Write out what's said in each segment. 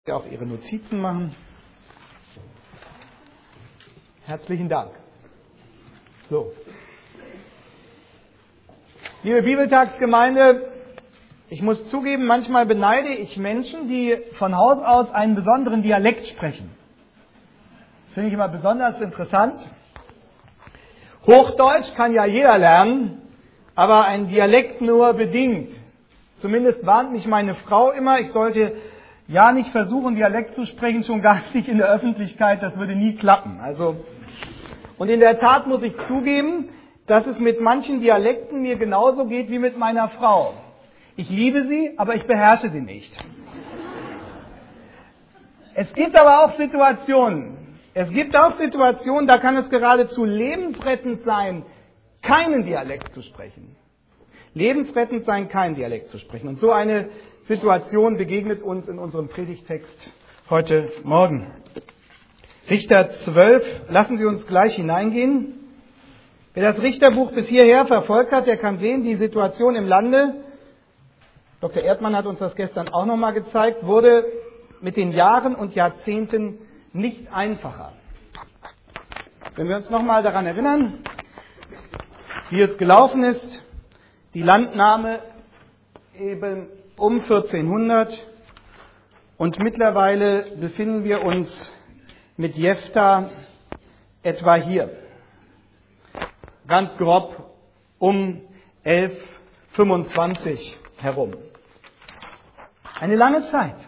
Auch Ihre Notizen machen. Herzlichen Dank. So. Liebe Bibeltagsgemeinde, ich muss zugeben, manchmal beneide ich Menschen, die von Haus aus einen besonderen Dialekt sprechen. Das finde ich immer besonders interessant. Hochdeutsch kann ja jeder lernen, aber ein Dialekt nur bedingt. Zumindest warnt mich meine Frau immer, ich sollte ja nicht versuchen, Dialekt zu sprechen, schon gar nicht in der Öffentlichkeit, das würde nie klappen. Und in der Tat muss ich zugeben, dass es mit manchen Dialekten mir genauso geht wie mit meiner Frau. Ich liebe sie, aber ich beherrsche sie nicht. Es gibt aber auch Situationen, da kann es geradezu lebensrettend sein, keinen Dialekt zu sprechen. Lebensrettend sein, keinen Dialekt zu sprechen. Und so eine Situation begegnet uns in unserem Predigtext heute Morgen. Richter 12, lassen Sie uns gleich hineingehen. Wer das Richterbuch bis hierher verfolgt hat, der kann sehen, die Situation im Lande, Dr. Erdmann hat uns das gestern auch nochmal gezeigt, wurde mit den Jahren und Jahrzehnten nicht einfacher. Wenn wir uns nochmal daran erinnern, wie es gelaufen ist, die Landnahme eben um 1400 und mittlerweile befinden wir uns mit Jefta etwa hier. Ganz grob um 1125 herum. Eine lange Zeit.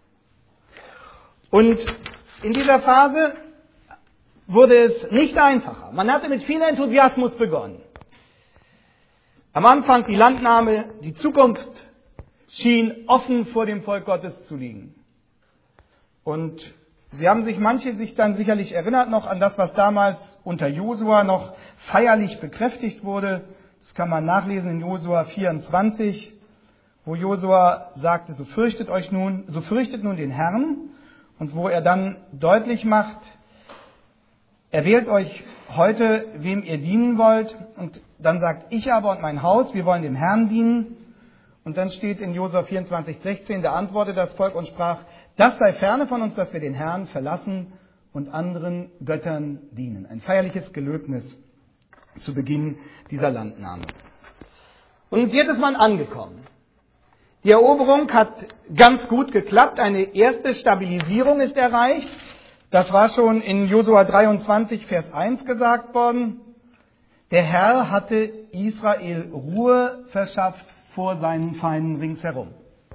Und in dieser Phase wurde es nicht einfacher. Man hatte mit viel Enthusiasmus begonnen. Am Anfang die Landnahme, die Zukunft schien offen vor dem Volk Gottes zu liegen. Und Sie haben manche sich dann sicherlich erinnert noch an das, was damals unter Josua noch feierlich bekräftigt wurde. Das kann man nachlesen in Josua 24, wo Josua sagte, so fürchtet nun den Herrn, und wo er dann deutlich macht, er wählt euch heute, wem ihr dienen wollt, und dann sagt, ich aber und mein Haus, wir wollen dem Herrn dienen. Und dann steht in Josua 24,16, da antwortete das Volk und sprach, das sei ferne von uns, dass wir den Herrn verlassen und anderen Göttern dienen. Ein feierliches Gelöbnis zu Beginn dieser Landnahme. Und jetzt ist man angekommen. Die Eroberung hat ganz gut geklappt, eine erste Stabilisierung ist erreicht. Das war schon in Josua 23, Vers 1 gesagt worden. Der Herr hatte Israel Ruhe verschafft vor seinen Feinden ringsherum.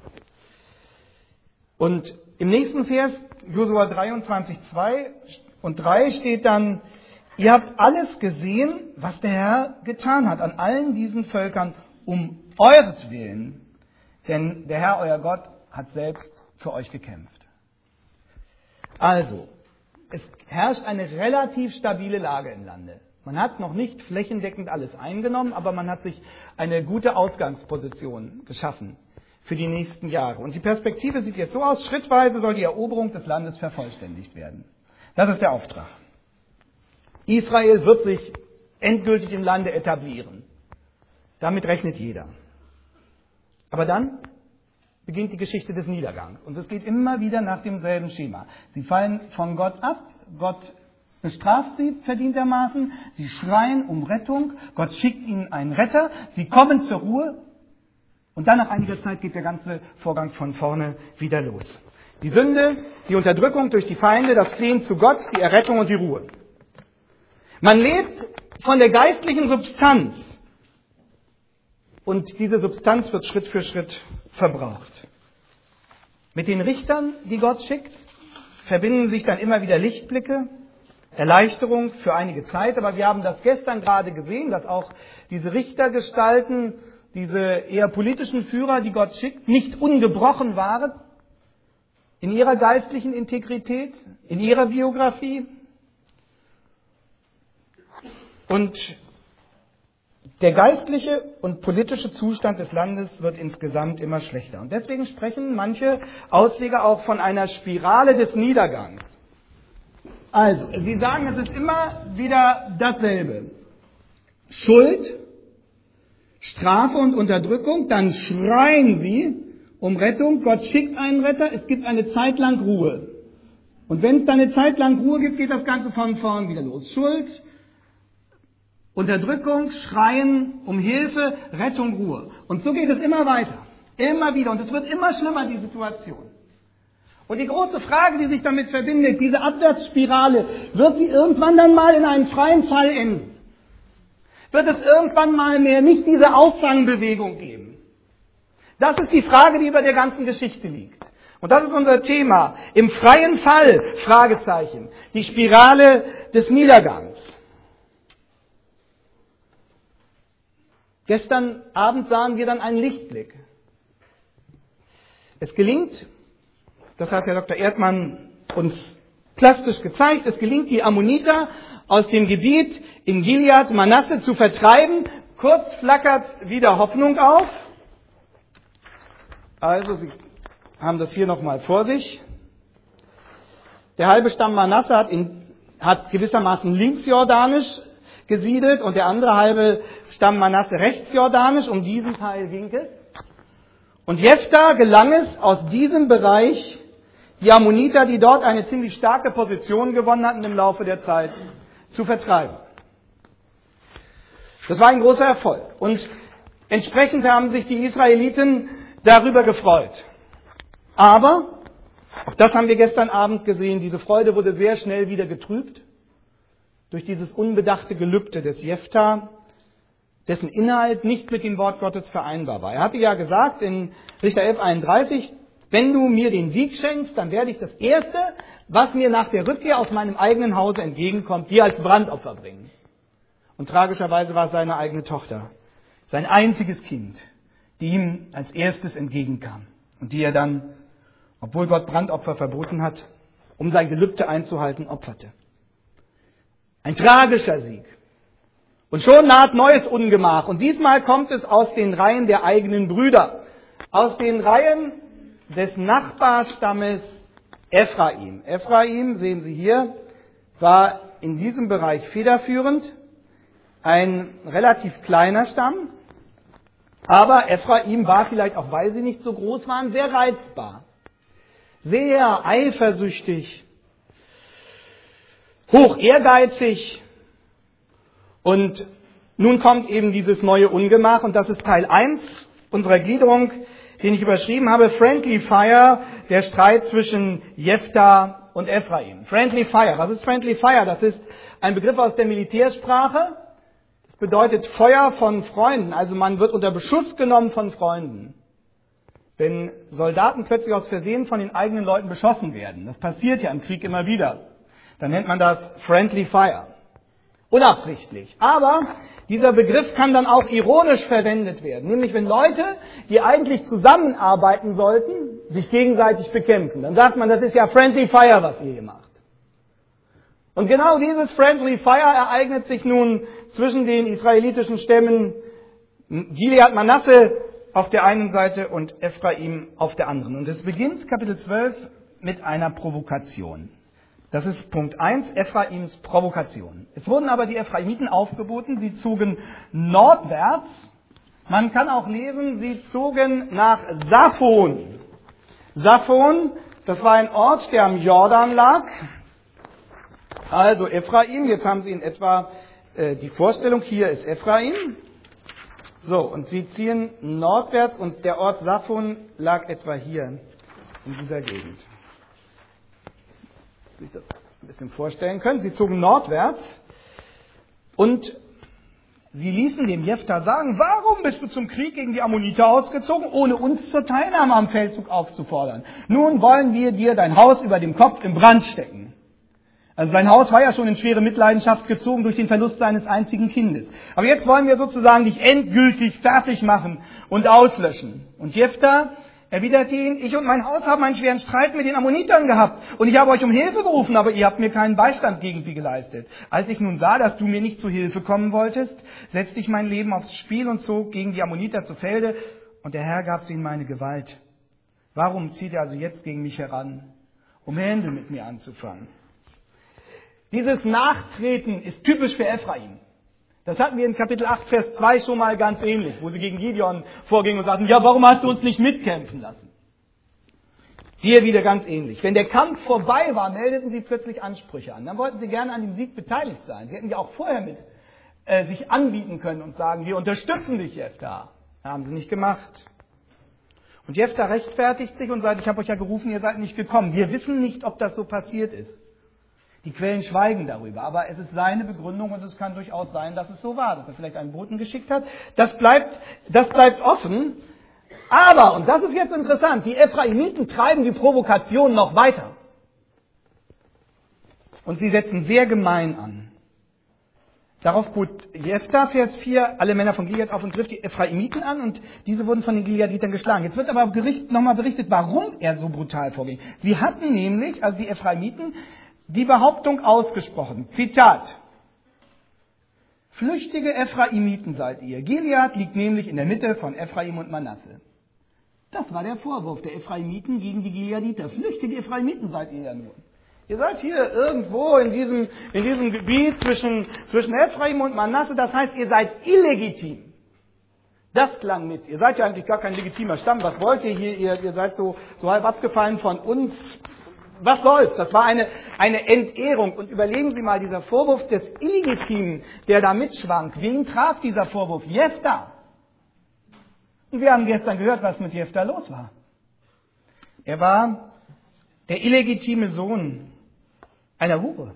Und im nächsten Vers, Josua 23, 2 und 3 steht dann, ihr habt alles gesehen, was der Herr getan hat an allen diesen Völkern um euretwillen, denn der Herr, euer Gott, hat selbst für euch gekämpft. Also, es herrscht eine relativ stabile Lage im Lande. Man hat noch nicht flächendeckend alles eingenommen, aber man hat sich eine gute Ausgangsposition geschaffen für die nächsten Jahre. Und die Perspektive sieht jetzt so aus, schrittweise soll die Eroberung des Landes vervollständigt werden. Das ist der Auftrag. Israel wird sich endgültig im Lande etablieren. Damit rechnet jeder. Aber dann beginnt die Geschichte des Niedergangs. Und es geht immer wieder nach demselben Schema. Sie fallen von Gott ab, Gott bestraft sie verdientermaßen, sie schreien um Rettung, Gott schickt ihnen einen Retter, sie kommen zur Ruhe und dann nach einiger Zeit geht der ganze Vorgang von vorne wieder los. Die Sünde, die Unterdrückung durch die Feinde, das Flehen zu Gott, die Errettung und die Ruhe. Man lebt von der geistlichen Substanz und diese Substanz wird Schritt für Schritt verbraucht. Mit den Richtern, die Gott schickt, verbinden sich dann immer wieder Lichtblicke, Erleichterung für einige Zeit, aber wir haben das gestern gerade gesehen, dass auch diese Richtergestalten, diese eher politischen Führer, die Gott schickt, nicht ungebrochen waren in ihrer geistlichen Integrität, in ihrer Biografie. Und der geistliche und politische Zustand des Landes wird insgesamt immer schlechter. Und deswegen sprechen manche Ausleger auch von einer Spirale des Niedergangs. Also, sie sagen, es ist immer wieder dasselbe. Schuld, Strafe und Unterdrückung, dann schreien sie um Rettung. Gott schickt einen Retter, es gibt eine Zeit lang Ruhe. Und wenn es dann eine Zeit lang Ruhe gibt, geht das Ganze von vorn wieder los. Schuld, Unterdrückung, Schreien um Hilfe, Rettung, Ruhe. Und so geht es immer weiter. Immer wieder. Und es wird immer schlimmer, die Situation. Und die große Frage, die sich damit verbindet, diese Abwärtsspirale, wird sie irgendwann dann mal in einen freien Fall enden? Wird es irgendwann mal mehr nicht diese Auffangbewegung geben? Das ist die Frage, die über der ganzen Geschichte liegt. Und das ist unser Thema. Im freien Fall, Fragezeichen, die Spirale des Niedergangs. Gestern Abend sahen wir dann einen Lichtblick. Es gelingt, das hat Herr Dr. Erdmann uns plastisch gezeigt, es gelingt, die Ammoniter aus dem Gebiet in Gilead, Manasse zu vertreiben. Kurz flackert wieder Hoffnung auf. Also, Sie haben das hier nochmal vor sich. Der halbe Stamm Manasse hat gewissermaßen linksjordanisch gesiedelt und der andere halbe Stamm Manasse rechtsjordanisch, um diesen Teil ging es. Und Jephtha gelang es, aus diesem Bereich die Ammoniter, die dort eine ziemlich starke Position gewonnen hatten im Laufe der Zeit, zu vertreiben. Das war ein großer Erfolg. Und entsprechend haben sich die Israeliten darüber gefreut. Aber, auch das haben wir gestern Abend gesehen, diese Freude wurde sehr schnell wieder getrübt durch dieses unbedachte Gelübde des Jephtha, dessen Inhalt nicht mit dem Wort Gottes vereinbar war. Er hatte ja gesagt in Richter 11,31, wenn du mir den Sieg schenkst, dann werde ich das Erste, was mir nach der Rückkehr aus meinem eigenen Hause entgegenkommt, dir als Brandopfer bringen. Und tragischerweise war es seine eigene Tochter, sein einziges Kind, die ihm als erstes entgegenkam und die er dann, obwohl Gott Brandopfer verboten hat, um sein Gelübde einzuhalten, opferte. Ein tragischer Sieg. Und schon naht neues Ungemach. Und diesmal kommt es aus den Reihen der eigenen Brüder. Aus den Reihen des Nachbarstammes Ephraim. Ephraim, sehen Sie hier, war in diesem Bereich federführend. Ein relativ kleiner Stamm. Aber Ephraim war vielleicht auch, weil sie nicht so groß waren, sehr reizbar. Sehr eifersüchtig. Hoch ehrgeizig. Und nun kommt eben dieses neue Ungemach und das ist Teil 1 unserer Gliederung, den ich überschrieben habe, Friendly Fire, der Streit zwischen Jephtha und Ephraim. Friendly Fire, was ist Friendly Fire? Das ist ein Begriff aus der Militärsprache. Das bedeutet Feuer von Freunden, also man wird unter Beschuss genommen von Freunden. Wenn Soldaten plötzlich aus Versehen von den eigenen Leuten beschossen werden, das passiert ja im Krieg immer wieder, dann nennt man das Friendly Fire. Unabsichtlich. Aber dieser Begriff kann dann auch ironisch verwendet werden. Nämlich wenn Leute, die eigentlich zusammenarbeiten sollten, sich gegenseitig bekämpfen. Dann sagt man, das ist ja Friendly Fire, was ihr hier macht. Und genau dieses Friendly Fire ereignet sich nun zwischen den israelitischen Stämmen Gilead, Manasse auf der einen Seite und Ephraim auf der anderen. Und es beginnt, Kapitel 12, mit einer Provokation. Das ist Punkt 1, Ephraims Provokation. Es wurden aber die Ephraimiten aufgeboten, sie zogen nordwärts. Man kann auch lesen, sie zogen nach Saphon. Saphon, das war ein Ort, der am Jordan lag. Also Ephraim, jetzt haben Sie in etwa die Vorstellung, hier ist Ephraim. So, und sie ziehen nordwärts und der Ort Saphon lag etwa hier in dieser Gegend. Sich das ein bisschen vorstellen können. Sie zogen nordwärts und sie ließen dem Jephtha sagen, warum bist du zum Krieg gegen die Ammoniter ausgezogen, ohne uns zur Teilnahme am Feldzug aufzufordern? Nun wollen wir dir dein Haus über dem Kopf in Brand stecken. Also sein Haus war ja schon in schwere Mitleidenschaft gezogen durch den Verlust seines einzigen Kindes. Aber jetzt wollen wir sozusagen dich endgültig fertig machen und auslöschen. Und Jephtha erwiderte ihn, ich und mein Haus haben einen schweren Streit mit den Ammonitern gehabt und ich habe euch um Hilfe gerufen, aber ihr habt mir keinen Beistand gegen sie geleistet. Als ich nun sah, dass du mir nicht zu Hilfe kommen wolltest, setzte ich mein Leben aufs Spiel und zog gegen die Ammoniter zu Felde und der Herr gab sie in meine Gewalt. Warum zieht er also jetzt gegen mich heran, um Händel mit mir anzufangen? Dieses Nachtreten ist typisch für Ephraim. Das hatten wir in Kapitel 8, Vers 2 schon mal ganz ähnlich, wo sie gegen Gideon vorgingen und sagten, ja, warum hast du uns nicht mitkämpfen lassen? Hier wieder ganz ähnlich. Wenn der Kampf vorbei war, meldeten sie plötzlich Ansprüche an. Dann wollten sie gerne an dem Sieg beteiligt sein. Sie hätten ja auch vorher mit sich anbieten können und sagen, wir unterstützen dich, Jefta. Haben sie nicht gemacht. Und Jefta rechtfertigt sich und sagt, ich habe euch ja gerufen, ihr seid nicht gekommen. Wir wissen nicht, ob das so passiert ist. Die Quellen schweigen darüber, aber es ist seine Begründung und es kann durchaus sein, dass es so war, dass er vielleicht einen Boten geschickt hat. Das bleibt offen. Aber, und das ist jetzt interessant, die Ephraimiten treiben die Provokation noch weiter. Und sie setzen sehr gemein an. Darauf bot Jefta, Vers 4, alle Männer von Gilead auf und griff die Ephraimiten an und diese wurden von den Gileaditern geschlagen. Jetzt wird aber im Gericht nochmal berichtet, warum er so brutal vorging. Sie hatten nämlich, also die Ephraimiten, die Behauptung ausgesprochen. Zitat. Flüchtige Ephraimiten seid ihr. Gilead liegt nämlich in der Mitte von Ephraim und Manasse. Das war der Vorwurf der Ephraimiten gegen die Gileaditer. Flüchtige Ephraimiten seid ihr ja nur. Ihr seid hier irgendwo in diesem Gebiet zwischen Ephraim und Manasse, das heißt, ihr seid illegitim. Das klang mit. Ihr seid ja eigentlich gar kein legitimer Stamm. Was wollt ihr hier? Ihr seid so halb abgefallen von uns. Was soll's? Das war eine Entehrung. Und überlegen Sie mal, dieser Vorwurf des Illegitimen, der da mitschwang. Wen traf dieser Vorwurf? Jefta. Und wir haben gestern gehört, was mit Jefta los war. Er war der illegitime Sohn einer Hure.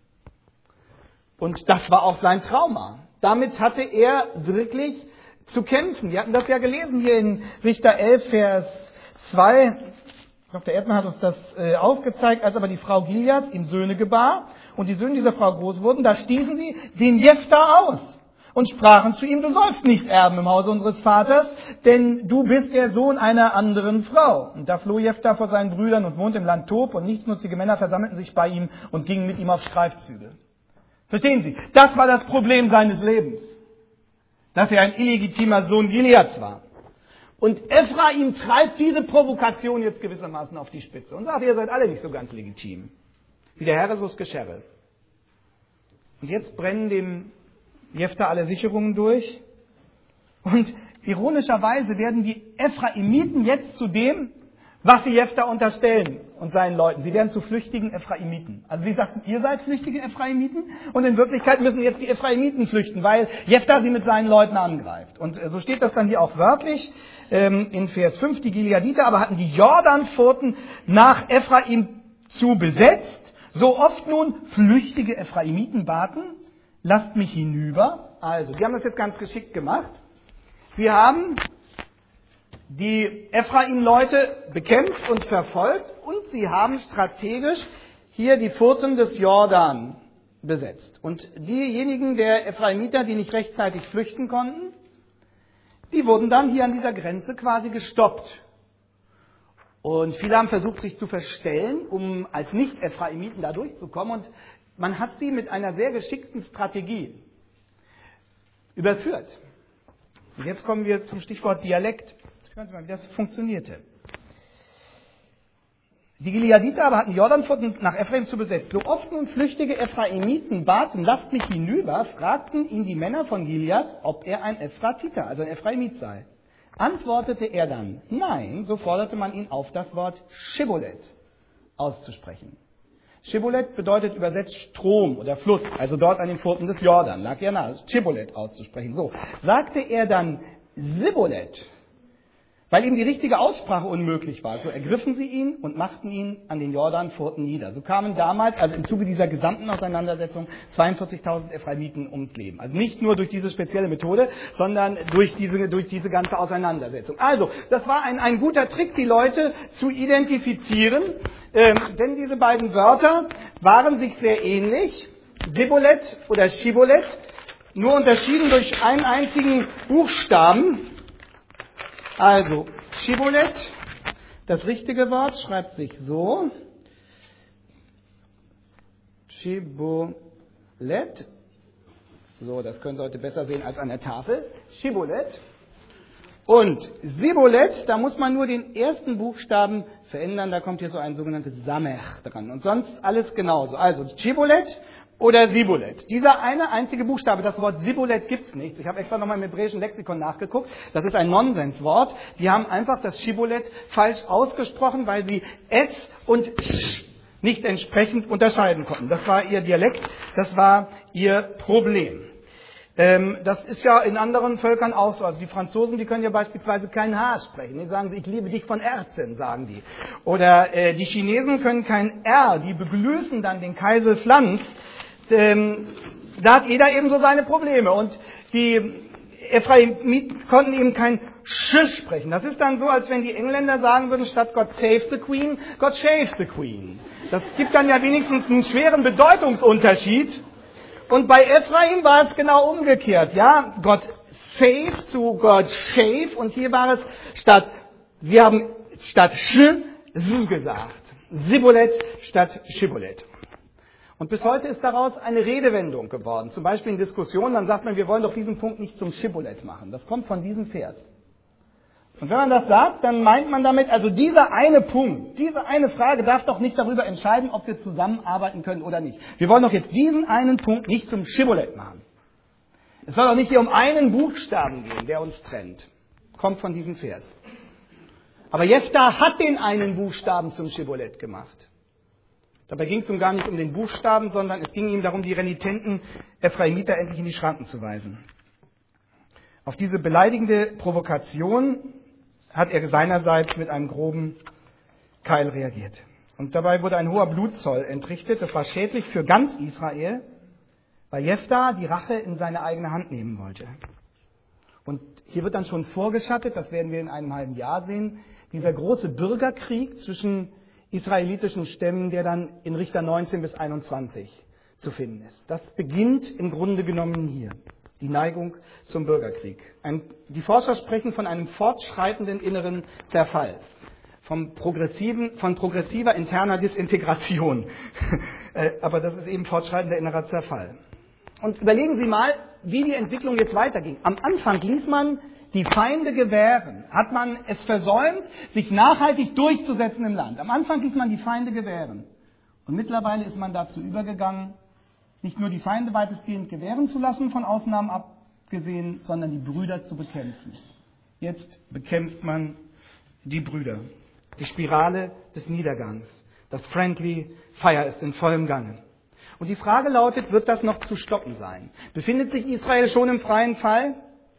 Und das war auch sein Trauma. Damit hatte er wirklich zu kämpfen. Wir hatten das ja gelesen hier in Richter 11, Vers 2. Ich glaube, der Erdmann hat uns das aufgezeigt, als aber die Frau Gileads ihm Söhne gebar und die Söhne dieser Frau groß wurden, da stießen sie den Jefta aus und sprachen zu ihm, du sollst nicht erben im Hause unseres Vaters, denn du bist der Sohn einer anderen Frau. Und da floh Jefta vor seinen Brüdern und wohnte im Land Tob und nichtsnutzige Männer versammelten sich bei ihm und gingen mit ihm auf Streifzüge. Verstehen Sie? Das war das Problem seines Lebens, dass er ein illegitimer Sohn Gileads war. Und Ephraim treibt diese Provokation jetzt gewissermaßen auf die Spitze und sagt, ihr seid alle nicht so ganz legitim. Wie der Herr sus Geschere. Und jetzt brennen dem Jefta alle Sicherungen durch. Und ironischerweise werden die Ephraimiten jetzt zu dem, was sie Jefta unterstellen und seinen Leuten. Sie werden zu flüchtigen Ephraimiten. Also sie sagten, ihr seid flüchtige Ephraimiten und in Wirklichkeit müssen jetzt die Ephraimiten flüchten, weil Jefta sie mit seinen Leuten angreift. Und so steht das dann hier auch wörtlich in Vers 5. Die Gileaditer aber hatten die Jordanfurten nach Ephraim zu besetzt. So oft nun flüchtige Ephraimiten baten, lasst mich hinüber. Also, die haben das jetzt ganz geschickt gemacht. Sie haben die Ephraim-Leute bekämpft und verfolgt und sie haben strategisch hier die Furten des Jordan besetzt. Und diejenigen der Ephraimiter, die nicht rechtzeitig flüchten konnten, die wurden dann hier an dieser Grenze quasi gestoppt. Und viele haben versucht, sich zu verstellen, um als Nicht-Ephraimiten da durchzukommen. Und man hat sie mit einer sehr geschickten Strategie überführt. Und jetzt kommen wir zum Stichwort Dialekt. Hören Sie mal, wie das funktionierte. Die Gileaditer aber hatten Jordanfurten nach Ephraim zu besetzt. So oft nun flüchtige Ephraimiten baten, lasst mich hinüber, fragten ihn die Männer von Gilead, ob er ein Ephratiter, also ein Ephraimit sei. Antwortete er dann, nein, so forderte man ihn auf, das Wort Shibboleth auszusprechen. Shibboleth bedeutet übersetzt Strom oder Fluss, also dort an den Furten des Jordan, lag ja nahe, Shibboleth auszusprechen. So, sagte er dann Sibboleth, weil ihm die richtige Aussprache unmöglich war. So ergriffen sie ihn und machten ihn an den Jordanfurten nieder. So kamen damals, also im Zuge dieser gesamten Auseinandersetzung, 42.000 Ephraimiten ums Leben. Also nicht nur durch diese spezielle Methode, sondern durch diese ganze Auseinandersetzung. Also, das war ein guter Trick, die Leute zu identifizieren, denn diese beiden Wörter waren sich sehr ähnlich. Sibboleth oder Shibboleth, nur unterschieden durch einen einzigen Buchstaben. Also, Shibboleth, das richtige Wort, schreibt sich so. Shibboleth. So, das können Sie heute besser sehen als an der Tafel. Shibboleth. Und Sibolet, da muss man nur den ersten Buchstaben verändern, da kommt hier so ein sogenanntes Samech dran. Und sonst alles genauso. Also Schibolet oder Sibolet. Dieser eine einzige Buchstabe, das Wort Sibolet gibt's nicht. Ich habe extra nochmal im hebräischen Lexikon nachgeguckt. Das ist ein Nonsenswort. Die haben einfach das Schibolet falsch ausgesprochen, weil sie S und Sch nicht entsprechend unterscheiden konnten. Das war ihr Dialekt, das war ihr Problem. Das ist ja in anderen Völkern auch so. Also die Franzosen, die können ja beispielsweise kein H sprechen. Die sagen, ich liebe dich von Herzen, sagen die. Oder die Chinesen können kein R, die begrüßen dann den Kaiserpflanz. Da hat jeder eben so seine Probleme. Und die Ephraimiten konnten eben kein Sch sprechen. Das ist dann so, als wenn die Engländer sagen würden, statt God save the Queen, God shave the Queen. Das gibt dann ja wenigstens einen schweren Bedeutungsunterschied. Und bei Ephraim war es genau umgekehrt, ja. God save zu God shave und hier war es sie haben statt Sch, S gesagt. Sibolet statt Schibolet. Und bis heute ist daraus eine Redewendung geworden. Zum Beispiel in Diskussionen, dann sagt man, wir wollen doch diesen Punkt nicht zum Schibolet machen. Das kommt von diesem Vers. Und wenn man das sagt, dann meint man damit, also dieser eine Punkt, diese eine Frage darf doch nicht darüber entscheiden, ob wir zusammenarbeiten können oder nicht. Wir wollen doch jetzt diesen einen Punkt nicht zum Schibolet machen. Es soll doch nicht hier um einen Buchstaben gehen, der uns trennt. Kommt von diesem Vers. Aber Jefta hat den einen Buchstaben zum Schibolet gemacht. Dabei ging es ihm gar nicht um den Buchstaben, sondern es ging ihm darum, die renitenten Ephraimiter endlich in die Schranken zu weisen. Auf diese beleidigende Provokation hat er seinerseits mit einem groben Keil reagiert. Und dabei wurde ein hoher Blutzoll entrichtet. Das war schädlich für ganz Israel, weil Jefta die Rache in seine eigene Hand nehmen wollte. Und hier wird dann schon vorgeschattet, das werden wir in einem halben Jahr sehen, dieser große Bürgerkrieg zwischen israelitischen Stämmen, der dann in Richter 19 bis 21 zu finden ist. Das beginnt im Grunde genommen hier. Die Neigung zum Bürgerkrieg. Die Forscher sprechen von einem fortschreitenden inneren Zerfall. Von progressiver interner Disintegration. Aber das ist eben fortschreitender innerer Zerfall. Und überlegen Sie mal, wie die Entwicklung jetzt weiterging. Am Anfang ließ man die Feinde gewähren. Hat man es versäumt, sich nachhaltig durchzusetzen im Land. Am Anfang ließ man die Feinde gewähren. Und mittlerweile ist man dazu übergegangen, nicht nur die Feinde weitestgehend gewähren zu lassen, von Ausnahmen abgesehen, sondern die Brüder zu bekämpfen. Jetzt bekämpft man die Brüder. Die Spirale des Niedergangs. Das Friendly Fire ist in vollem Gange. Und die Frage lautet, wird das noch zu stoppen sein? Befindet sich Israel schon im freien Fall?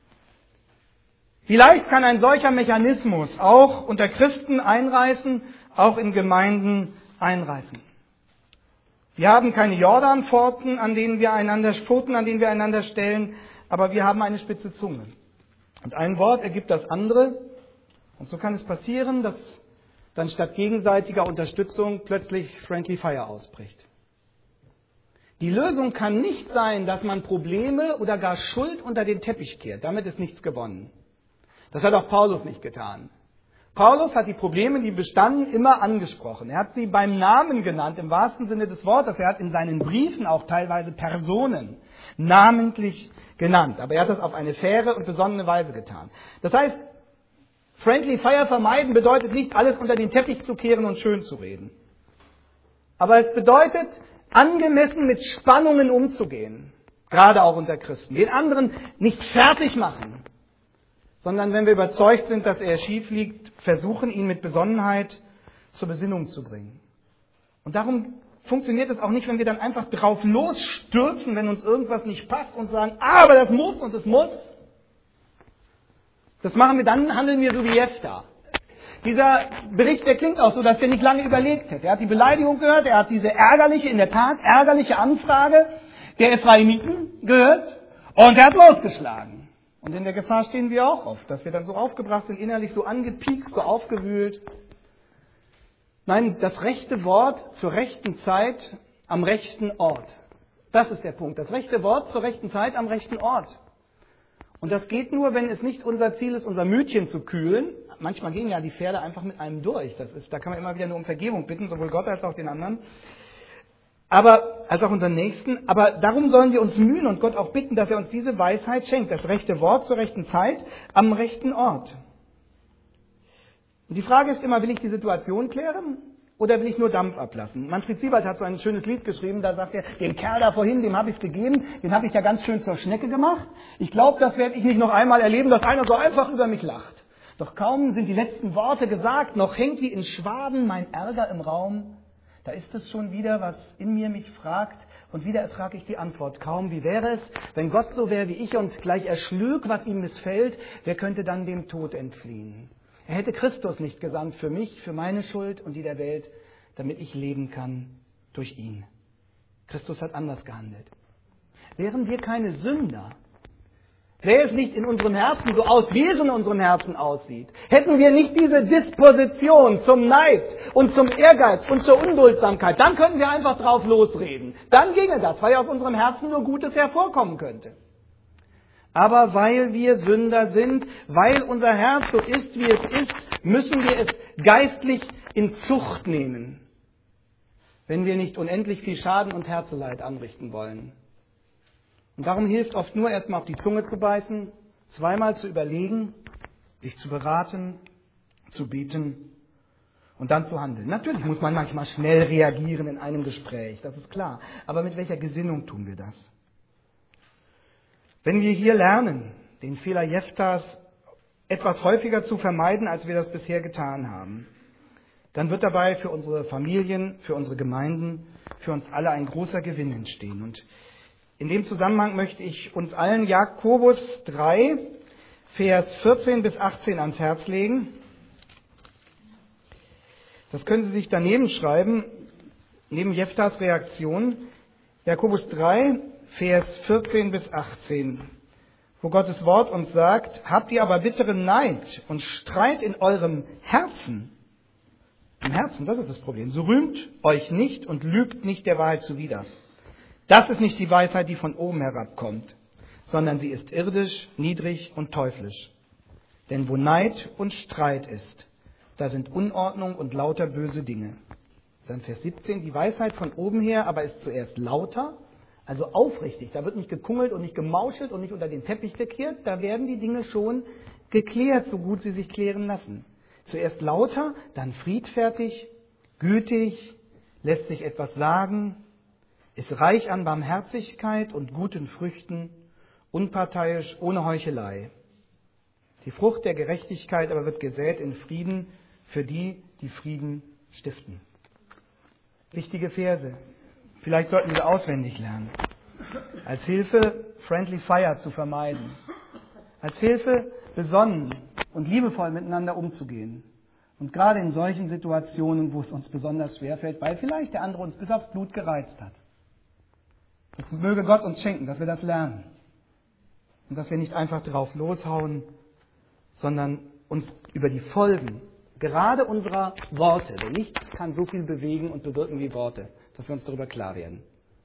Wie leicht kann ein solcher Mechanismus auch unter Christen einreißen, auch in Gemeinden einreißen? Wir haben keine Jordanpforten, an denen wir einander stellen, aber wir haben eine spitze Zunge. Und ein Wort ergibt das andere. Und so kann es passieren, dass dann statt gegenseitiger Unterstützung plötzlich Friendly Fire ausbricht. Die Lösung kann nicht sein, dass man Probleme oder gar Schuld unter den Teppich kehrt. Damit ist nichts gewonnen. Das hat auch Paulus nicht getan. Paulus hat die Probleme, die bestanden, immer angesprochen. Er hat sie beim Namen genannt, im wahrsten Sinne des Wortes. Er hat in seinen Briefen auch teilweise Personen namentlich genannt. Aber er hat das auf eine faire und besonnene Weise getan. Das heißt, Friendly Fire vermeiden bedeutet nicht, alles unter den Teppich zu kehren und schön zu reden. Aber es bedeutet, angemessen mit Spannungen umzugehen. Gerade auch unter Christen. Den anderen nicht fertig machen, sondern wenn wir überzeugt sind, dass er schief liegt, versuchen, ihn mit Besonnenheit zur Besinnung zu bringen. Und darum funktioniert es auch nicht, wenn wir dann einfach drauf losstürzen, wenn uns irgendwas nicht passt und sagen, aber das muss und es muss. Das machen wir, dann handeln wir so wie Jefta. Dieser Bericht, der klingt auch so, dass er nicht lange überlegt hätte. Er hat die Beleidigung gehört, er hat diese in der Tat ärgerliche Anfrage der Ephraimiten gehört und er hat losgeschlagen. Und in der Gefahr stehen wir auch oft, dass wir dann so aufgebracht sind, innerlich so angepiekst, so aufgewühlt. Nein, das rechte Wort zur rechten Zeit am rechten Ort. Das ist der Punkt. Das rechte Wort zur rechten Zeit am rechten Ort. Und das geht nur, wenn es nicht unser Ziel ist, unser Mütchen zu kühlen. Manchmal gehen ja die Pferde einfach mit einem durch. Da kann man immer wieder nur um Vergebung bitten, sowohl Gott als auch den anderen. aber als auch unseren Nächsten. Aber darum sollen wir uns mühen und Gott auch bitten, dass er uns diese Weisheit schenkt, das rechte Wort zur rechten Zeit, am rechten Ort. Und die Frage ist immer, will ich die Situation klären oder will ich nur Dampf ablassen? Manfred Siebert hat so ein schönes Lied geschrieben, da sagt er, dem Kerl da vorhin, dem habe ich es gegeben, den habe ich ja ganz schön zur Schnecke gemacht. Ich glaube, das werde ich nicht noch einmal erleben, dass einer so einfach über mich lacht. Doch kaum sind die letzten Worte gesagt, noch hängt wie in Schwaden mein Ärger im Raum. Da ist es schon wieder, was in mir mich fragt, und wieder ertrage ich die Antwort kaum. Wie wäre es, wenn Gott so wäre wie ich und gleich erschlüg, was ihm missfällt, wer könnte dann dem Tod entfliehen? Er hätte Christus nicht gesandt für mich, für meine Schuld und die der Welt, damit ich leben kann durch ihn. Christus hat anders gehandelt. Wären wir keine Sünder, sähe es nicht in unserem Herzen so aus, wie es in unserem Herzen aussieht, hätten wir nicht diese Disposition zum Neid und zum Ehrgeiz und zur Unduldsamkeit, dann könnten wir einfach drauf losreden. Dann ginge das, weil aus unserem Herzen nur Gutes hervorkommen könnte. Aber weil wir Sünder sind, weil unser Herz so ist, wie es ist, müssen wir es geistlich in Zucht nehmen, wenn wir nicht unendlich viel Schaden und Herzeleid anrichten wollen. Und darum hilft oft nur erstmal auf die Zunge zu beißen, zweimal zu überlegen, sich zu beraten, zu beten und dann zu handeln. Natürlich muss man manchmal schnell reagieren in einem Gespräch, das ist klar. Aber mit welcher Gesinnung tun wir das? Wenn wir hier lernen, den Fehler Jeftas etwas häufiger zu vermeiden, als wir das bisher getan haben, dann wird dabei für unsere Familien, für unsere Gemeinden, für uns alle ein großer Gewinn entstehen. Und in dem Zusammenhang möchte ich uns allen Jakobus 3, Vers 14 bis 18 ans Herz legen. Das können Sie sich daneben schreiben, neben Jeftas Reaktion. Jakobus 3, Vers 14 bis 18, wo Gottes Wort uns sagt, habt ihr aber bitteren Neid und Streit in eurem Herzen, im Herzen, das ist das Problem, so rühmt euch nicht und lügt nicht der Wahrheit zuwider. Das ist nicht die Weisheit, die von oben herabkommt, sondern sie ist irdisch, niedrig und teuflisch. Denn wo Neid und Streit ist, da sind Unordnung und lauter böse Dinge. Dann Vers 17, die Weisheit von oben her aber ist zuerst lauter, also aufrichtig. Da wird nicht gekungelt und nicht gemauschelt und nicht unter den Teppich gekehrt. Da werden die Dinge schon geklärt, so gut sie sich klären lassen. Zuerst lauter, dann friedfertig, gütig, lässt sich etwas sagen, ist reich an Barmherzigkeit und guten Früchten, unparteiisch, ohne Heuchelei. Die Frucht der Gerechtigkeit aber wird gesät in Frieden für die, die Frieden stiften. Wichtige Verse. Vielleicht sollten wir auswendig lernen. Als Hilfe, friendly fire zu vermeiden. Als Hilfe, besonnen und liebevoll miteinander umzugehen. Und gerade in solchen Situationen, wo es uns besonders schwerfällt, weil vielleicht der andere uns bis aufs Blut gereizt hat. Das möge Gott uns schenken, dass wir das lernen. Und dass wir nicht einfach drauf loshauen, sondern uns über die Folgen, gerade unserer Worte, denn nichts kann so viel bewegen und bewirken wie Worte, dass wir uns darüber klar werden.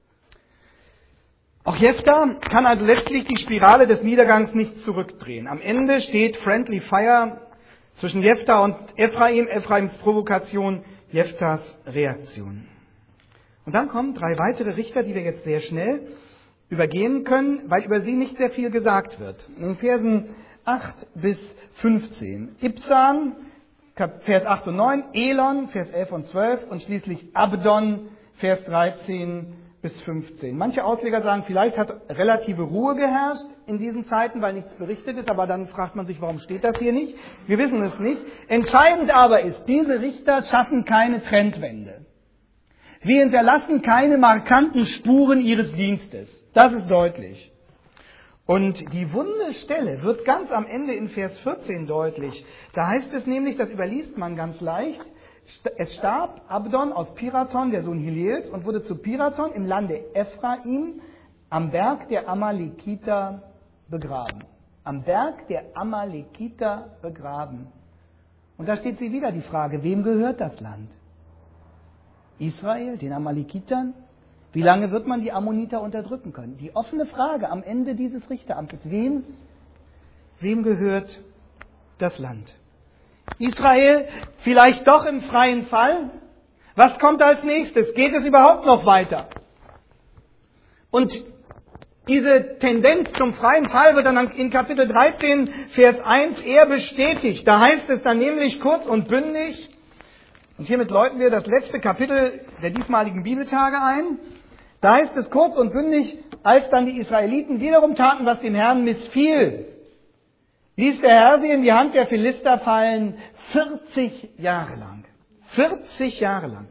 Auch Jefta kann also letztlich die Spirale des Niedergangs nicht zurückdrehen. Am Ende steht Friendly Fire zwischen Jefta und Ephraim, Ephraims Provokation, Jeftas Reaktion. Und dann kommen 3 weitere Richter, die wir jetzt sehr schnell übergehen können, weil über sie nicht sehr viel gesagt wird. In den Versen 8 bis 15. Ibsan, Vers 8 und 9, Elon, Vers 11 und 12 und schließlich Abdon, Vers 13 bis 15. Manche Ausleger sagen, vielleicht hat relative Ruhe geherrscht in diesen Zeiten, weil nichts berichtet ist, aber dann fragt man sich, warum steht das hier nicht? Wir wissen es nicht. Entscheidend aber ist, diese Richter schaffen keine Trendwende. Sie hinterlassen keine markanten Spuren ihres Dienstes. Das ist deutlich. Und die wunde Stelle wird ganz am Ende in Vers 14 deutlich. Da heißt es nämlich, das überliest man ganz leicht, es starb Abdon aus Pirathon, der Sohn Hilels, und wurde zu Pirathon im Lande Ephraim am Berg der Amalekiter begraben. Am Berg der Amalekiter begraben. Und da steht sie wieder die Frage, wem gehört das Land? Israel, den Amalekitern? Wie lange wird man die Ammoniter unterdrücken können? Die offene Frage am Ende dieses Richteramtes. Wem gehört das Land? Israel vielleicht doch im freien Fall, Was kommt als nächstes? Geht es überhaupt noch weiter? Und diese Tendenz zum freien Fall wird dann in Kapitel 13, Vers 1 eher bestätigt. Da heißt es dann nämlich kurz und bündig, und hiermit läuten wir das letzte Kapitel der diesmaligen Bibeltage ein. Da heißt es kurz und bündig, als dann die Israeliten wiederum taten, was dem Herrn missfiel, ließ der Herr sie in die Hand der Philister fallen, 40 Jahre lang. 40 Jahre lang.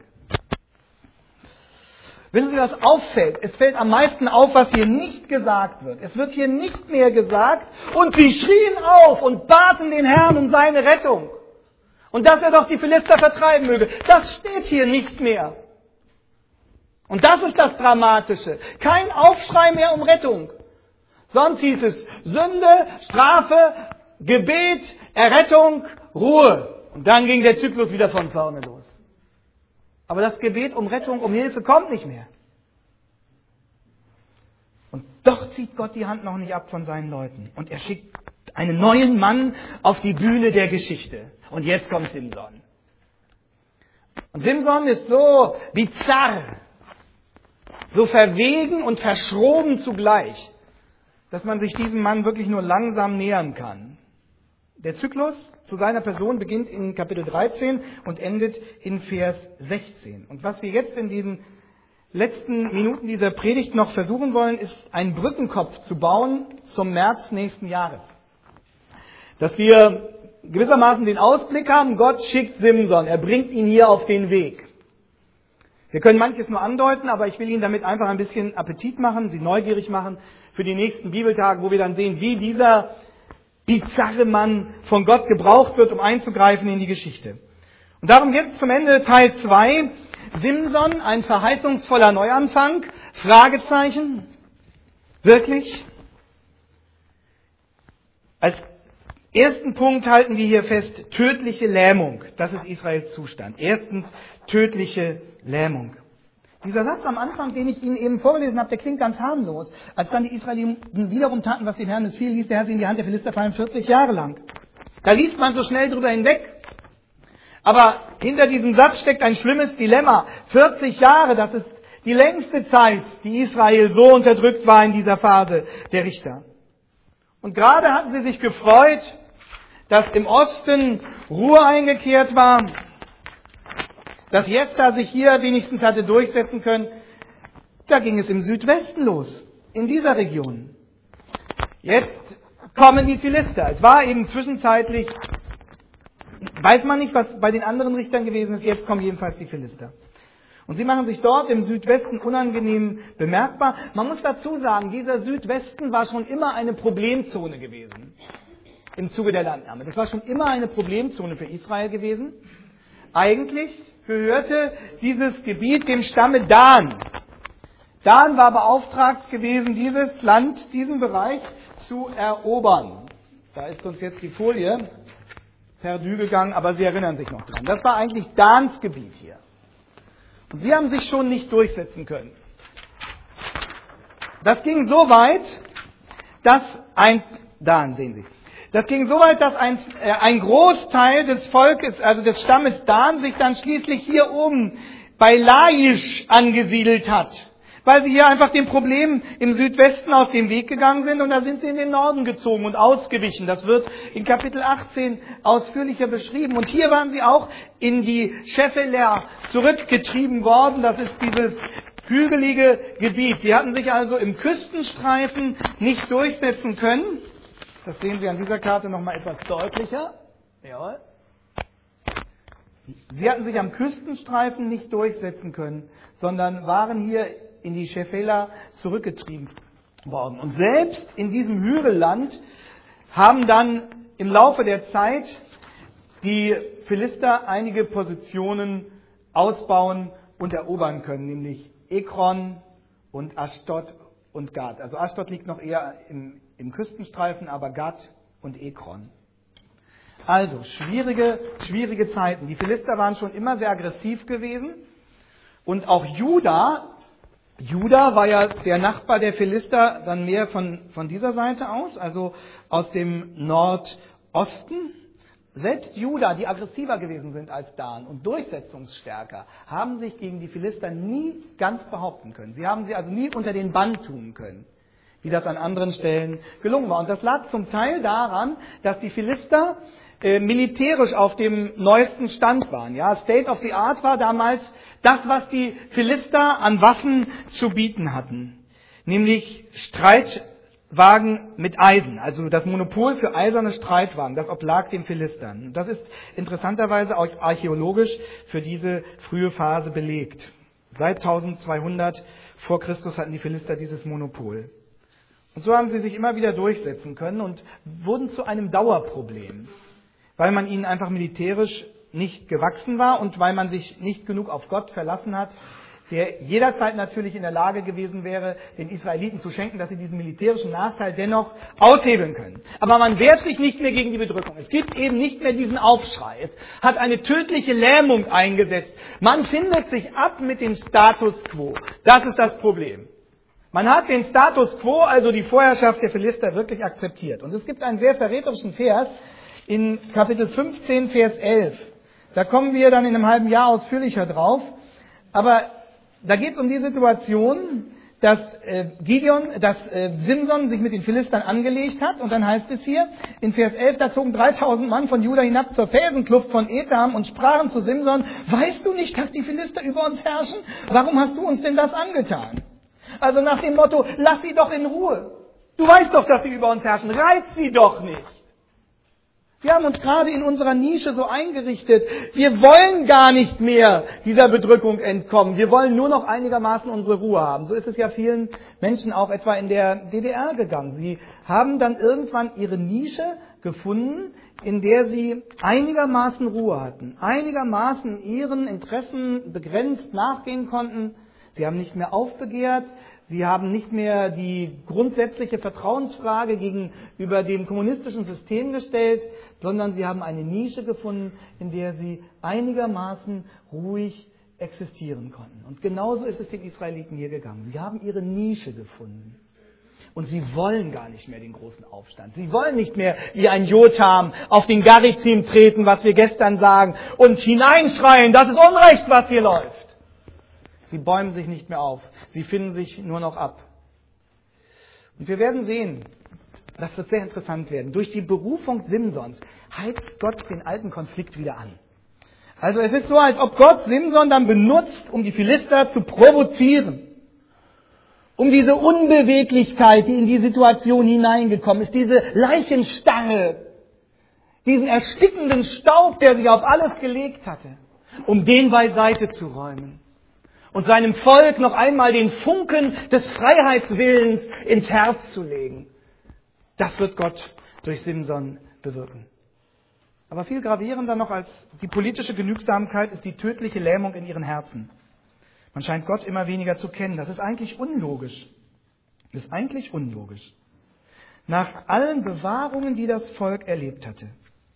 Wissen Sie, was auffällt? Es fällt am meisten auf, was hier nicht gesagt wird. Es wird hier nicht mehr gesagt, und sie schrien auf und baten den Herrn um seine Rettung. Und dass er doch die Philister vertreiben möge. Das steht hier nicht mehr. Und das ist das Dramatische. Kein Aufschrei mehr um Rettung. Sonst hieß es Sünde, Strafe, Gebet, Errettung, Ruhe. Und dann ging der Zyklus wieder von vorne los. Aber das Gebet um Rettung, um Hilfe kommt nicht mehr. Und doch zieht Gott die Hand noch nicht ab von seinen Leuten. Und er schickt einen neuen Mann auf die Bühne der Geschichte. Und jetzt kommt Simson. Und Simson ist so bizarr, so verwegen und verschroben zugleich, dass man sich diesem Mann wirklich nur langsam nähern kann. Der Zyklus zu seiner Person beginnt in Kapitel 13 und endet in Vers 16. Und was wir jetzt in diesen letzten Minuten dieser Predigt noch versuchen wollen, ist einen Brückenkopf zu bauen zum März nächsten Jahres. Dass wir gewissermaßen den Ausblick haben, Gott schickt Simson, er bringt ihn hier auf den Weg. Wir können manches nur andeuten, aber ich will Ihnen damit einfach ein bisschen Appetit machen, Sie neugierig machen für die nächsten Bibeltage, wo wir dann sehen, wie dieser bizarre Mann von Gott gebraucht wird, um einzugreifen in die Geschichte. Und darum jetzt zum Ende Teil 2. Simson, ein verheißungsvoller Neuanfang? Fragezeichen. Wirklich? Als ersten Punkt halten wir hier fest, tödliche Lähmung. Das ist Israels Zustand. Erstens, tödliche Lähmung. Dieser Satz am Anfang, den ich Ihnen eben vorgelesen habe, der klingt ganz harmlos. Als dann die Israeliten wiederum taten, was dem Herrn missfiel, ließ der Herr sie in die Hand der Philister fallen, 40 Jahre lang. Da liest man so schnell drüber hinweg. Aber hinter diesem Satz steckt ein schlimmes Dilemma. 40 Jahre, das ist die längste Zeit, die Israel so unterdrückt war in dieser Phase der Richter. Und gerade hatten sie sich gefreut, dass im Osten Ruhe eingekehrt war, dass Jephtha sich hier wenigstens hatte durchsetzen können. Da ging es im Südwesten los, in dieser Region. Jetzt kommen die Philister. Es war eben zwischenzeitlich, weiß man nicht, was bei den anderen Richtern gewesen ist, jetzt kommen jedenfalls die Philister. Und sie machen sich dort im Südwesten unangenehm bemerkbar. Man muss dazu sagen, dieser Südwesten war schon immer eine Problemzone gewesen im Zuge der Landnahme. Das war schon immer eine Problemzone für Israel gewesen. Eigentlich gehörte dieses Gebiet dem Stamme Dan. Dan war beauftragt gewesen, dieses Land, diesen Bereich zu erobern. Da ist uns jetzt die Folie perdu gegangen, aber Sie erinnern sich noch dran. Das war eigentlich Dans Gebiet hier. Und sie haben sich schon nicht durchsetzen können. Das ging so weit, dass ein Großteil des Volkes, also des Stammes Dan, sich dann schließlich hier oben bei Laish angesiedelt hat. Weil sie hier einfach dem Problem im Südwesten aus dem Weg gegangen sind und da sind sie in den Norden gezogen und ausgewichen. Das wird in Kapitel 18 ausführlicher beschrieben. Und hier waren sie auch in die Shephelah zurückgetrieben worden. Das ist dieses hügelige Gebiet. Sie hatten sich also im Küstenstreifen nicht durchsetzen können. Das sehen Sie an dieser Karte nochmal etwas deutlicher. Jawohl. Sie hatten sich am Küstenstreifen nicht durchsetzen können, sondern waren hier in die Shephelah zurückgetrieben worden. Und selbst in diesem Hügelland haben dann im Laufe der Zeit die Philister einige Positionen ausbauen und erobern können, nämlich Ekron und Ashdod und Gad. Also Ashdod liegt noch eher im Küstenstreifen, aber Gad und Ekron. Also schwierige Zeiten. Die Philister waren schon immer sehr aggressiv gewesen und auch Juda war ja der Nachbar der Philister dann mehr von dieser Seite aus, also aus dem Nordosten. selbst Juda, die aggressiver gewesen sind als Dan und durchsetzungsstärker, haben sich gegen die Philister nie ganz behaupten können. Sie haben sie also nie unter den Bann tun können, wie das an anderen Stellen gelungen war. Und das lag zum Teil daran, dass die Philister militärisch auf dem neuesten Stand waren. Ja, State of the Art war damals das, was die Philister an Waffen zu bieten hatten. Nämlich Streitwagen mit Eisen, also das Monopol für eiserne Streitwagen, das oblag den Philistern. Das ist interessanterweise auch archäologisch für diese frühe Phase belegt. Seit 1200 vor Christus hatten die Philister dieses Monopol. Und so haben sie sich immer wieder durchsetzen können und wurden zu einem Dauerproblem, weil man ihnen einfach militärisch nicht gewachsen war und weil man sich nicht genug auf Gott verlassen hat, der jederzeit natürlich in der Lage gewesen wäre, den Israeliten zu schenken, dass sie diesen militärischen Nachteil dennoch aushebeln können. Aber man wehrt sich nicht mehr gegen die Bedrückung. Es gibt eben nicht mehr diesen Aufschrei. Es hat eine tödliche Lähmung eingesetzt. Man findet sich ab mit dem Status quo. Das ist das Problem. Man hat den Status quo, also die Vorherrschaft der Philister, wirklich akzeptiert. Und es gibt einen sehr verräterischen Vers in Kapitel 15, Vers 11. Da kommen wir dann in einem halben Jahr ausführlicher drauf. Aber da geht es um die Situation, dass Simson sich mit den Philistern angelegt hat. Und dann heißt es hier in Vers 11, da zogen 3000 Mann von Juda hinab zur Felsenkluft von Etham und sprachen zu Simson: Weißt du nicht, dass die Philister über uns herrschen? Warum hast du uns denn das angetan? Also nach dem Motto, lass sie doch in Ruhe. Du weißt doch, dass sie über uns herrschen. Reiz sie doch nicht. Wir haben uns gerade in unserer Nische so eingerichtet. Wir wollen gar nicht mehr dieser Bedrückung entkommen. Wir wollen nur noch einigermaßen unsere Ruhe haben. So ist es ja vielen Menschen auch etwa in der DDR gegangen. Sie haben dann irgendwann ihre Nische gefunden, in der sie einigermaßen Ruhe hatten, einigermaßen ihren Interessen begrenzt nachgehen konnten. Sie haben nicht mehr aufbegehrt. Sie haben nicht mehr die grundsätzliche Vertrauensfrage gegenüber dem kommunistischen System gestellt, sondern sie haben eine Nische gefunden, in der sie einigermaßen ruhig existieren konnten. Und genauso ist es den Israeliten hier gegangen. Sie haben ihre Nische gefunden. Und sie wollen gar nicht mehr den großen Aufstand. Sie wollen nicht mehr wie ein Jotham auf den Garizim treten, was wir gestern sagen, und hineinschreien, das ist Unrecht, was hier läuft. Sie bäumen sich nicht mehr auf. Sie finden sich nur noch ab. Und wir werden sehen, das wird sehr interessant werden. Durch die Berufung Simsons heizt Gott den alten Konflikt wieder an. Also es ist so, als ob Gott Simson dann benutzt, um die Philister zu provozieren. Um diese Unbeweglichkeit, die in die Situation hineingekommen ist, diese Leichenstarre, diesen erstickenden Staub, der sich auf alles gelegt hatte, um den beiseite zu räumen. Und seinem Volk noch einmal den Funken des Freiheitswillens ins Herz zu legen. Das wird Gott durch Simson bewirken. Aber viel gravierender noch als die politische Genügsamkeit ist die tödliche Lähmung in ihren Herzen. Man scheint Gott immer weniger zu kennen. Das ist eigentlich unlogisch. Das ist eigentlich unlogisch. Nach allen Bewahrungen, die das Volk erlebt hatte.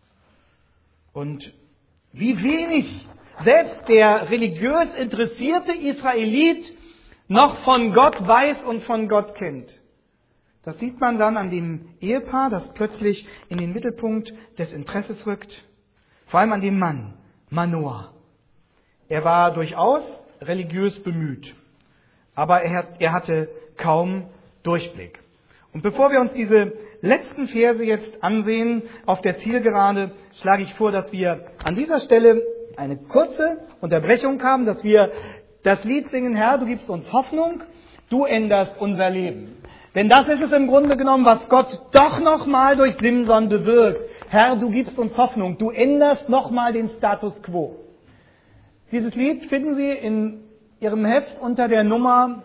Und wie wenig selbst der religiös interessierte Israelit noch von Gott weiß und von Gott kennt. Das sieht man dann an dem Ehepaar, das plötzlich in den Mittelpunkt des Interesses rückt. Vor allem an dem Mann, Manoah. Er war durchaus religiös bemüht, aber er hatte kaum Durchblick. Und bevor wir uns diese letzten Verse jetzt ansehen auf der Zielgerade, schlage ich vor, dass wir an dieser Stelle eine kurze Unterbrechung haben, dass wir das Lied singen: Herr, du gibst uns Hoffnung, du änderst unser Leben. Denn das ist es im Grunde genommen, was Gott doch nochmal durch Simson bewirkt. Herr, du gibst uns Hoffnung, du änderst nochmal den Status quo. Dieses Lied finden Sie in Ihrem Heft unter der Nummer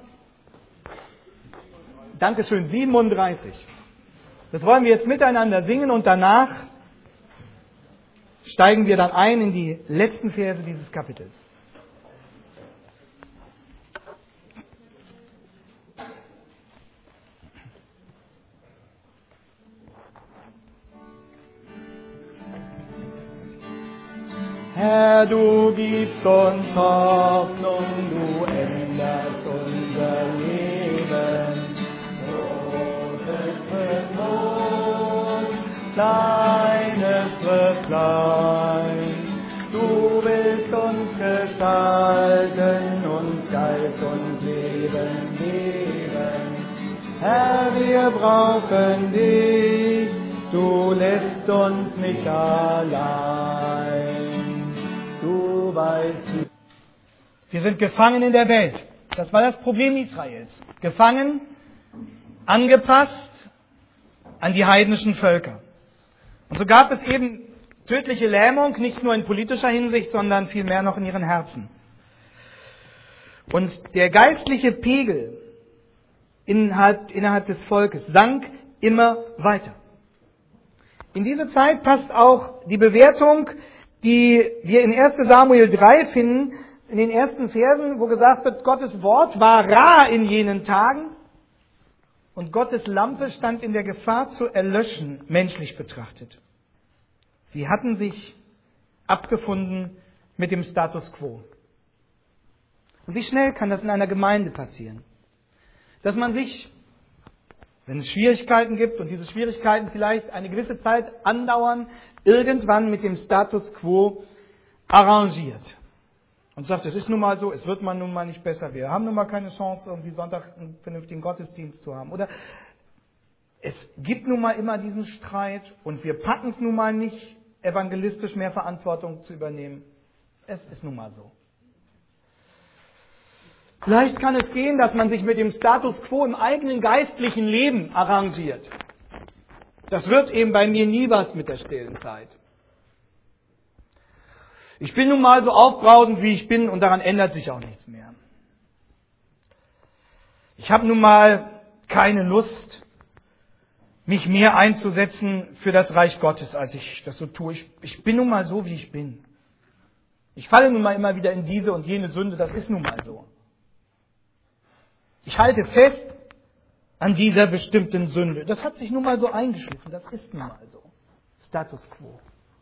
37. Das wollen wir jetzt miteinander singen und danach steigen wir dann ein in die letzten Verse dieses Kapitels. Herr, du gibst uns Hoffnung, du änderst unser Leben. Großes wird Not, Kleines wird Gleich. und Leben geben. Herr, wir brauchen dich, du lässt uns nicht allein. Du weißt. Wir sind gefangen in der Welt. Das war das Problem Israels. Gefangen, angepasst an die heidnischen Völker. Und so gab es eben tödliche Lähmung, nicht nur in politischer Hinsicht, sondern vielmehr noch in ihren Herzen. Und der geistliche Pegel innerhalb des Volkes sank immer weiter. In diese Zeit passt auch die Bewertung, die wir in 1. Samuel 3 finden, in den ersten Versen, wo gesagt wird, Gottes Wort war rar in jenen Tagen und Gottes Lampe stand in der Gefahr zu erlöschen, menschlich betrachtet. Sie hatten sich abgefunden mit dem Status quo. Und wie schnell kann das in einer Gemeinde passieren? Dass man sich, wenn es Schwierigkeiten gibt und diese Schwierigkeiten vielleicht eine gewisse Zeit andauern, irgendwann mit dem Status quo arrangiert. Und sagt, es ist nun mal so, es wird man nun mal nicht besser. Wir haben nun mal keine Chance, irgendwie Sonntag einen vernünftigen Gottesdienst zu haben. Oder es gibt nun mal immer diesen Streit und wir packen es nun mal nicht, evangelistisch mehr Verantwortung zu übernehmen. Es ist nun mal so. Vielleicht kann es gehen, dass man sich mit dem Status quo im eigenen geistlichen Leben arrangiert. Das wird eben bei mir nie was mit der stillen Zeit. Ich bin nun mal so aufbrausend, wie ich bin, und daran ändert sich auch nichts mehr. Ich habe nun mal keine Lust, mich mehr einzusetzen für das Reich Gottes, als ich das so tue. Ich bin nun mal so, wie ich bin. Ich falle nun mal immer wieder in diese und jene Sünde, das ist nun mal so. Ich halte fest an dieser bestimmten Sünde. Das hat sich nun mal so eingeschliffen, das ist nun mal so. Status quo.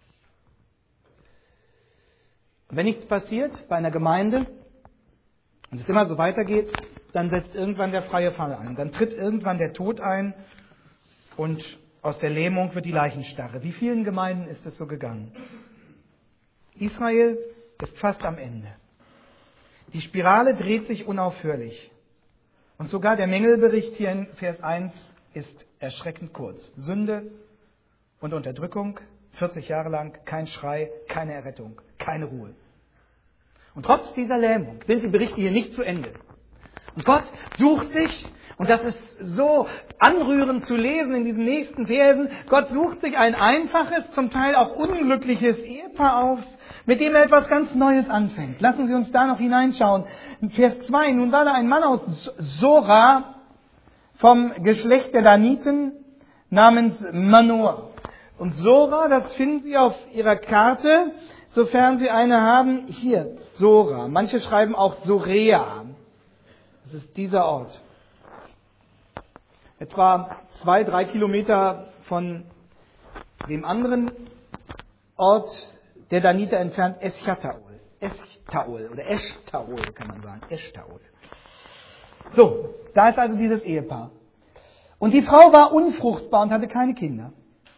Und wenn nichts passiert bei einer Gemeinde und es immer so weitergeht, dann setzt irgendwann der freie Fall ein. Dann tritt irgendwann der Tod ein und aus der Lähmung wird die Leichenstarre. Wie vielen Gemeinden ist es so gegangen? Israel ist fast am Ende. Die Spirale dreht sich unaufhörlich. Und sogar der Mängelbericht hier in Vers 1 ist erschreckend kurz. Sünde und Unterdrückung, 40 Jahre lang, kein Schrei, keine Errettung, keine Ruhe. Und trotz dieser Lähmung sind die Berichte hier nicht zu Ende. Und Gott sucht sich, und das ist so anrührend zu lesen in diesen nächsten Versen, Gott sucht sich ein einfaches, zum Teil auch unglückliches Ehepaar auf, mit dem er etwas ganz Neues anfängt. Lassen Sie uns da noch hineinschauen. In Vers 2, nun war da ein Mann aus Sora vom Geschlecht der Daniten namens Manoah. Und Sora, das finden Sie auf Ihrer Karte, sofern Sie eine haben, hier, Sora. Manche schreiben auch Sorea. Das ist dieser Ort. Etwa 2-3 Kilometer von dem anderen Ort der Daniter entfernt, Eschtaol oder Eshtaol kann man sagen, Eshtaol. So, da ist also dieses Ehepaar. Und die Frau war unfruchtbar und hatte keine Kinder.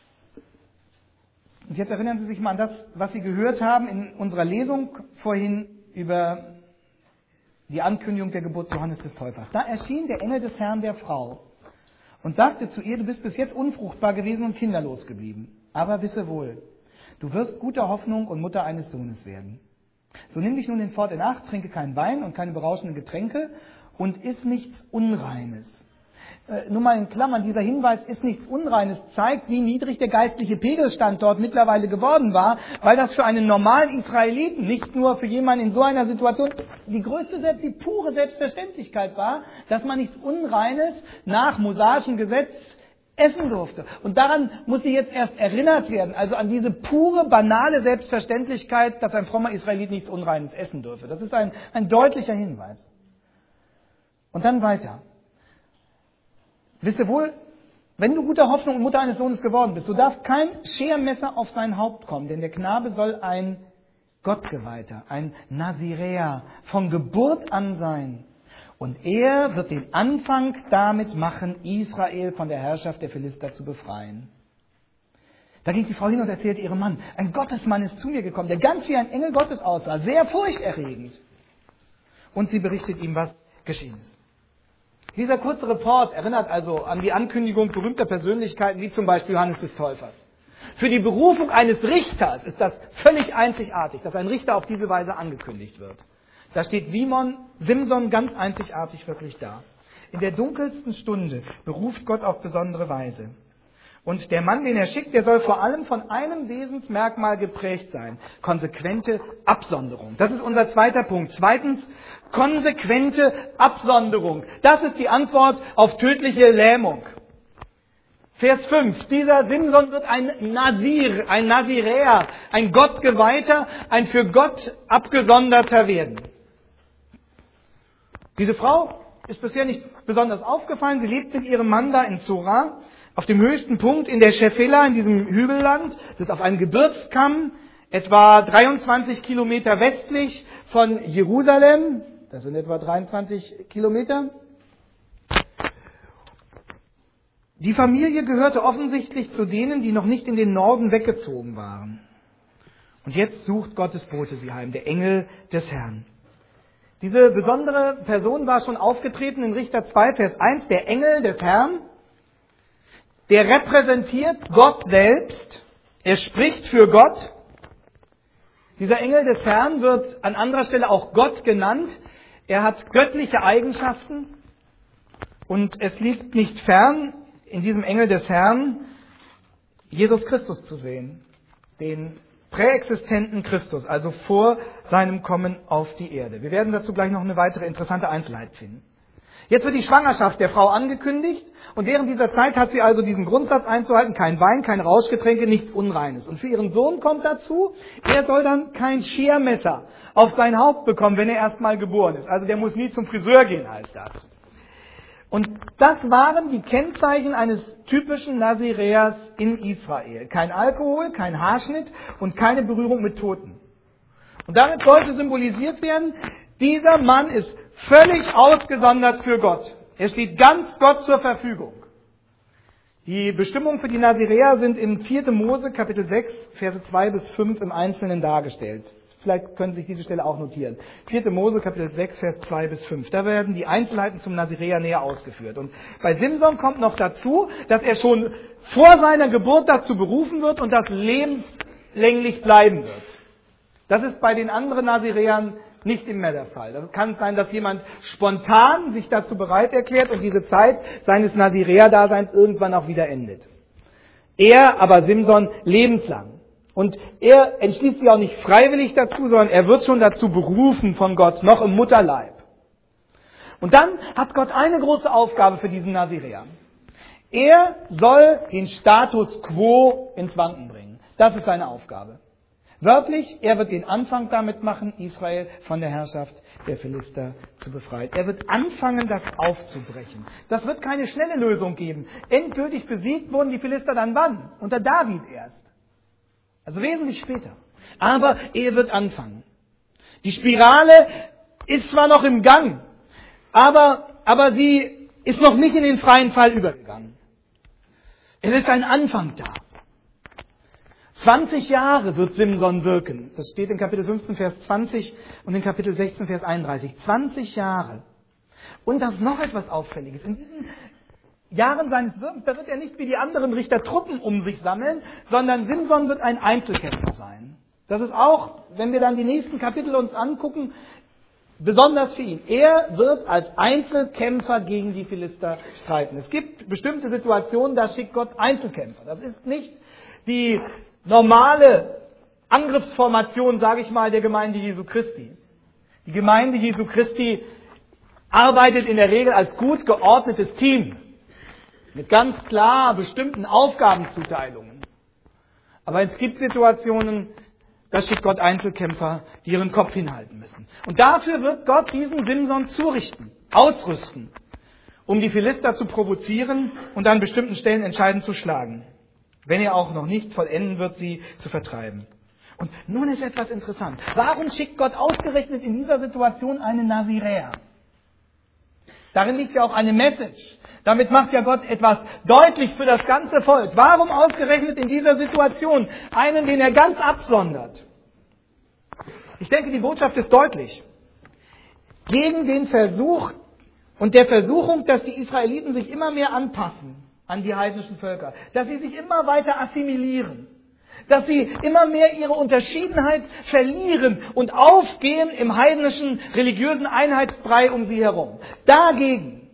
Und jetzt erinnern Sie sich mal an das, was Sie gehört haben in unserer Lesung vorhin über die Ankündigung der Geburt Johannes des Täufers. Da erschien der Engel des Herrn der Frau und sagte zu ihr, du bist bis jetzt unfruchtbar gewesen und kinderlos geblieben. Aber wisse wohl, du wirst guter Hoffnung und Mutter eines Sohnes werden. So nimm dich nun hinfort in Acht, trinke keinen Wein und keine berauschenden Getränke und iss nichts Unreines. Nur mal in Klammern, dieser Hinweis, ist nichts Unreines, zeigt, wie niedrig der geistliche Pegelstand dort mittlerweile geworden war, weil das für einen normalen Israeliten, nicht nur für jemanden in so einer Situation, die pure Selbstverständlichkeit war, dass man nichts Unreines nach mosaischem Gesetz essen durfte. Und daran muss sie jetzt erst erinnert werden, also an diese pure, banale Selbstverständlichkeit, dass ein frommer Israelit nichts Unreines essen dürfe. Das ist ein deutlicher Hinweis. Und dann weiter. Wisse wohl, wenn du guter Hoffnung und Mutter eines Sohnes geworden bist, so darf kein Schermesser auf sein Haupt kommen, denn der Knabe soll ein Gottgeweihter, ein Naziräer von Geburt an sein. Und er wird den Anfang damit machen, Israel von der Herrschaft der Philister zu befreien. Da ging die Frau hin und erzählte ihrem Mann, ein Gottesmann ist zu mir gekommen, der ganz wie ein Engel Gottes aussah, sehr furchterregend. Und sie berichtet ihm, was geschehen ist. Dieser kurze Report erinnert also an die Ankündigung berühmter Persönlichkeiten, wie zum Beispiel Johannes des Täufers. Für die Berufung eines Richters ist das völlig einzigartig, dass ein Richter auf diese Weise angekündigt wird. Da steht Simson ganz einzigartig wirklich da. In der dunkelsten Stunde beruft Gott auf besondere Weise. Und der Mann, den er schickt, der soll vor allem von einem Wesensmerkmal geprägt sein. Konsequente Absonderung. Das ist unser zweiter Punkt. Zweitens, konsequente Absonderung. Das ist die Antwort auf tödliche Lähmung. Vers 5. Dieser Simson wird ein Nasir, ein Naziräer, ein Gottgeweihter, ein für Gott abgesonderter werden. Diese Frau ist bisher nicht besonders aufgefallen. Sie lebt mit ihrem Mann da in Zorah, auf dem höchsten Punkt in der Schefela, in diesem Hügelland. Das ist auf einem Gebirgskamm, etwa 23 Kilometer westlich von Jerusalem. Das sind etwa 23 Kilometer. Die Familie gehörte offensichtlich zu denen, die noch nicht in den Norden weggezogen waren. Und jetzt sucht Gottes Bote sie heim, der Engel des Herrn. Diese besondere Person war schon aufgetreten in Richter 2, Vers 1, der Engel des Herrn. Der repräsentiert Gott selbst. Er spricht für Gott. Dieser Engel des Herrn wird an anderer Stelle auch Gott genannt. Er hat göttliche Eigenschaften. Und es liegt nicht fern, in diesem Engel des Herrn Jesus Christus zu sehen. Den präexistenten Christus, also vor seinem Kommen auf die Erde. Wir werden dazu gleich noch eine weitere interessante Einzelheit finden. Jetzt wird die Schwangerschaft der Frau angekündigt und während dieser Zeit hat sie also diesen Grundsatz einzuhalten, kein Wein, kein Rauschgetränke, nichts Unreines. Und für ihren Sohn kommt dazu, er soll dann kein Schermesser auf sein Haupt bekommen, wenn er erst mal geboren ist. Also der muss nie zum Friseur gehen, heißt das. Und das waren die Kennzeichen eines typischen Naziräers in Israel. Kein Alkohol, kein Haarschnitt und keine Berührung mit Toten. Und damit sollte symbolisiert werden, dieser Mann ist völlig ausgesondert für Gott. Er steht ganz Gott zur Verfügung. Die Bestimmungen für die Naziräer sind im 4. Mose, Kapitel 6, Verse 2 bis 5 im Einzelnen dargestellt. Vielleicht können Sie sich diese Stelle auch notieren. 4. Mose, Kapitel 6, Vers 2 bis 5. Da werden die Einzelheiten zum Naziräer näher ausgeführt. Und bei Simson kommt noch dazu, dass er schon vor seiner Geburt dazu berufen wird und das lebenslänglich bleiben wird. Das ist bei den anderen Naziräern nicht immer der Fall. Das kann sein, dass jemand spontan sich dazu bereit erklärt und diese Zeit seines Naziräer-Daseins irgendwann auch wieder endet. Er, aber Simson, lebenslang. Und er entschließt sich auch nicht freiwillig dazu, sondern er wird schon dazu berufen von Gott, noch im Mutterleib. Und dann hat Gott eine große Aufgabe für diesen Naziräer. Er soll den Status quo ins Wanken bringen. Das ist seine Aufgabe. Wörtlich, er wird den Anfang damit machen, Israel von der Herrschaft der Philister zu befreien. Er wird anfangen, das aufzubrechen. Das wird keine schnelle Lösung geben. Endgültig besiegt wurden die Philister dann wann? Unter David erst. Also wesentlich später. Aber er wird anfangen. Die Spirale ist zwar noch im Gang, aber sie ist noch nicht in den freien Fall übergegangen. Es ist ein Anfang da. 20 Jahre wird Simson wirken. Das steht in Kapitel 15, Vers 20 und in Kapitel 16, Vers 31. 20 Jahre. Und das ist noch etwas Auffälliges. In diesen Jahren seines Wirkens, da wird er nicht wie die anderen Richter Truppen um sich sammeln, sondern Simson wird ein Einzelkämpfer sein. Das ist auch, wenn wir dann die nächsten Kapitel uns angucken, besonders für ihn. Er wird als Einzelkämpfer gegen die Philister streiten. Es gibt bestimmte Situationen, da schickt Gott Einzelkämpfer. Das ist nicht die normale Angriffsformation, sage ich mal, der Gemeinde Jesu Christi. Die Gemeinde Jesu Christi arbeitet in der Regel als gut geordnetes Team. Mit ganz klar bestimmten Aufgabenzuteilungen. Aber es gibt Situationen, da schickt Gott Einzelkämpfer, die ihren Kopf hinhalten müssen. Und dafür wird Gott diesen Simson zurichten, ausrüsten, um die Philister zu provozieren und an bestimmten Stellen entscheidend zu schlagen. Wenn er auch noch nicht vollenden wird, sie zu vertreiben. Und nun ist etwas interessant. Warum schickt Gott ausgerechnet in dieser Situation einen Naziräer? Darin liegt ja auch eine Message. Damit macht ja Gott etwas deutlich für das ganze Volk. Warum ausgerechnet in dieser Situation einen, den er ganz absondert? Ich denke, die Botschaft ist deutlich. Gegen den Versuch, und der Versuchung, dass die Israeliten sich immer mehr anpassen an die heidnischen Völker, dass sie sich immer weiter assimilieren, dass sie immer mehr ihre Unterschiedenheit verlieren und aufgehen im heidnischen religiösen Einheitsbrei um sie herum. Dagegen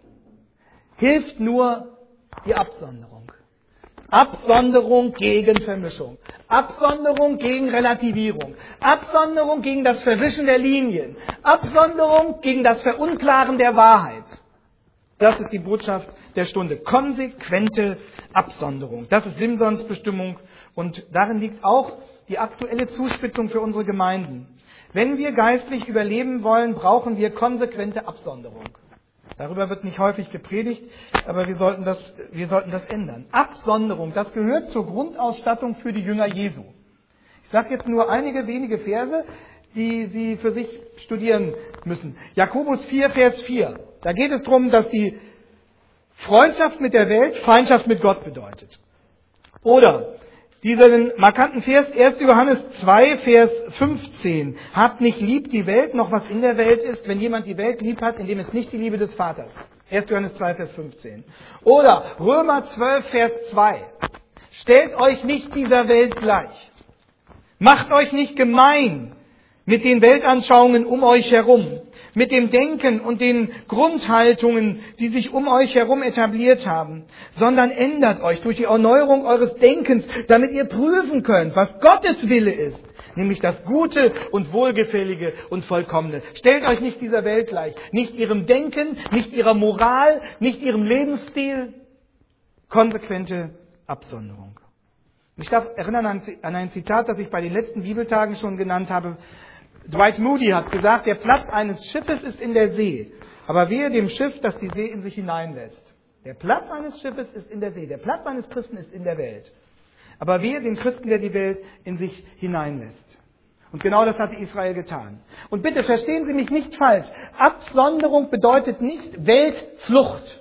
hilft nur die Absonderung. Absonderung gegen Vermischung. Absonderung gegen Relativierung. Absonderung gegen das Verwischen der Linien. Absonderung gegen das Verunklaren der Wahrheit. Das ist die Botschaft der Stunde. Konsequente Absonderung. Das ist Simsons Bestimmung und darin liegt auch die aktuelle Zuspitzung für unsere Gemeinden. Wenn wir geistlich überleben wollen, brauchen wir konsequente Absonderung. Darüber wird nicht häufig gepredigt, aber wir sollten das ändern. Absonderung, das gehört zur Grundausstattung für die Jünger Jesu. Ich sage jetzt nur einige wenige Verse, die Sie für sich studieren müssen. Jakobus 4, Vers 4. Da geht es darum, dass die Freundschaft mit der Welt Feindschaft mit Gott bedeutet. Oder diesen markanten Vers, 1. Johannes 2, Vers 15. Habt nicht lieb die Welt, noch was in der Welt ist, wenn jemand die Welt lieb hat, indem es nicht die Liebe des Vaters. 1. Johannes 2, Vers 15. Oder Römer 12, Vers 2. Stellt euch nicht dieser Welt gleich. Macht euch nicht gemein mit den Weltanschauungen um euch herum, mit dem Denken und den Grundhaltungen, die sich um euch herum etabliert haben, sondern ändert euch durch die Erneuerung eures Denkens, damit ihr prüfen könnt, was Gottes Wille ist, nämlich das Gute und Wohlgefällige und Vollkommene. Stellt euch nicht dieser Welt gleich, nicht ihrem Denken, nicht ihrer Moral, nicht ihrem Lebensstil. Konsequente Absonderung. Ich darf erinnern an ein Zitat, das ich bei den letzten Bibeltagen schon genannt habe. Dwight Moody hat gesagt, der Platz eines Schiffes ist in der See, aber wehe dem Schiff, das die See in sich hineinlässt. Der Platz eines Schiffes ist in der See, der Platz eines Christen ist in der Welt. Aber wehe dem Christen, der die Welt in sich hineinlässt. Und genau das hat Israel getan. Und bitte verstehen Sie mich nicht falsch, Absonderung bedeutet nicht Weltflucht.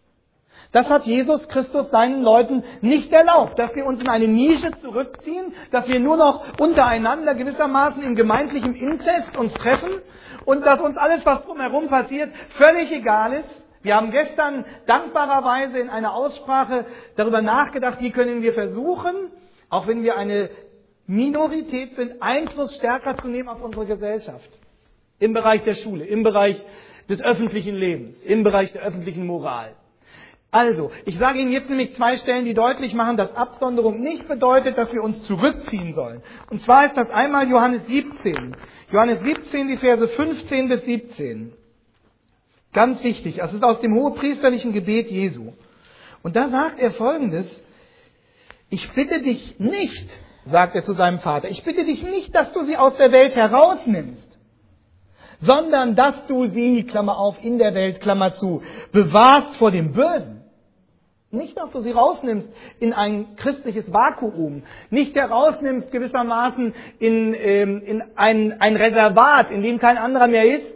Das hat Jesus Christus seinen Leuten nicht erlaubt, dass wir uns in eine Nische zurückziehen, dass wir nur noch untereinander gewissermaßen in gemeindlichem Inzest uns treffen und dass uns alles, was drumherum passiert, völlig egal ist. Wir haben gestern dankbarerweise in einer Aussprache darüber nachgedacht, wie können wir versuchen, auch wenn wir eine Minorität sind, Einfluss stärker zu nehmen auf unsere Gesellschaft. Im Bereich der Schule, im Bereich des öffentlichen Lebens, im Bereich der öffentlichen Moral. Also, ich sage Ihnen jetzt nämlich 2 Stellen, die deutlich machen, dass Absonderung nicht bedeutet, dass wir uns zurückziehen sollen. Und zwar ist das einmal Johannes 17. Johannes 17, die Verse 15 bis 17. Ganz wichtig, das ist aus dem hohepriesterlichen Gebet Jesu. Und da sagt er Folgendes: Ich bitte dich nicht, sagt er zu seinem Vater, ich bitte dich nicht, dass du sie aus der Welt herausnimmst, sondern dass du sie, Klammer auf, in der Welt, Klammer zu, bewahrst vor dem Bösen. Nicht, dass du sie rausnimmst in ein christliches Vakuum, nicht herausnimmst gewissermaßen in ein Reservat, in dem kein anderer mehr ist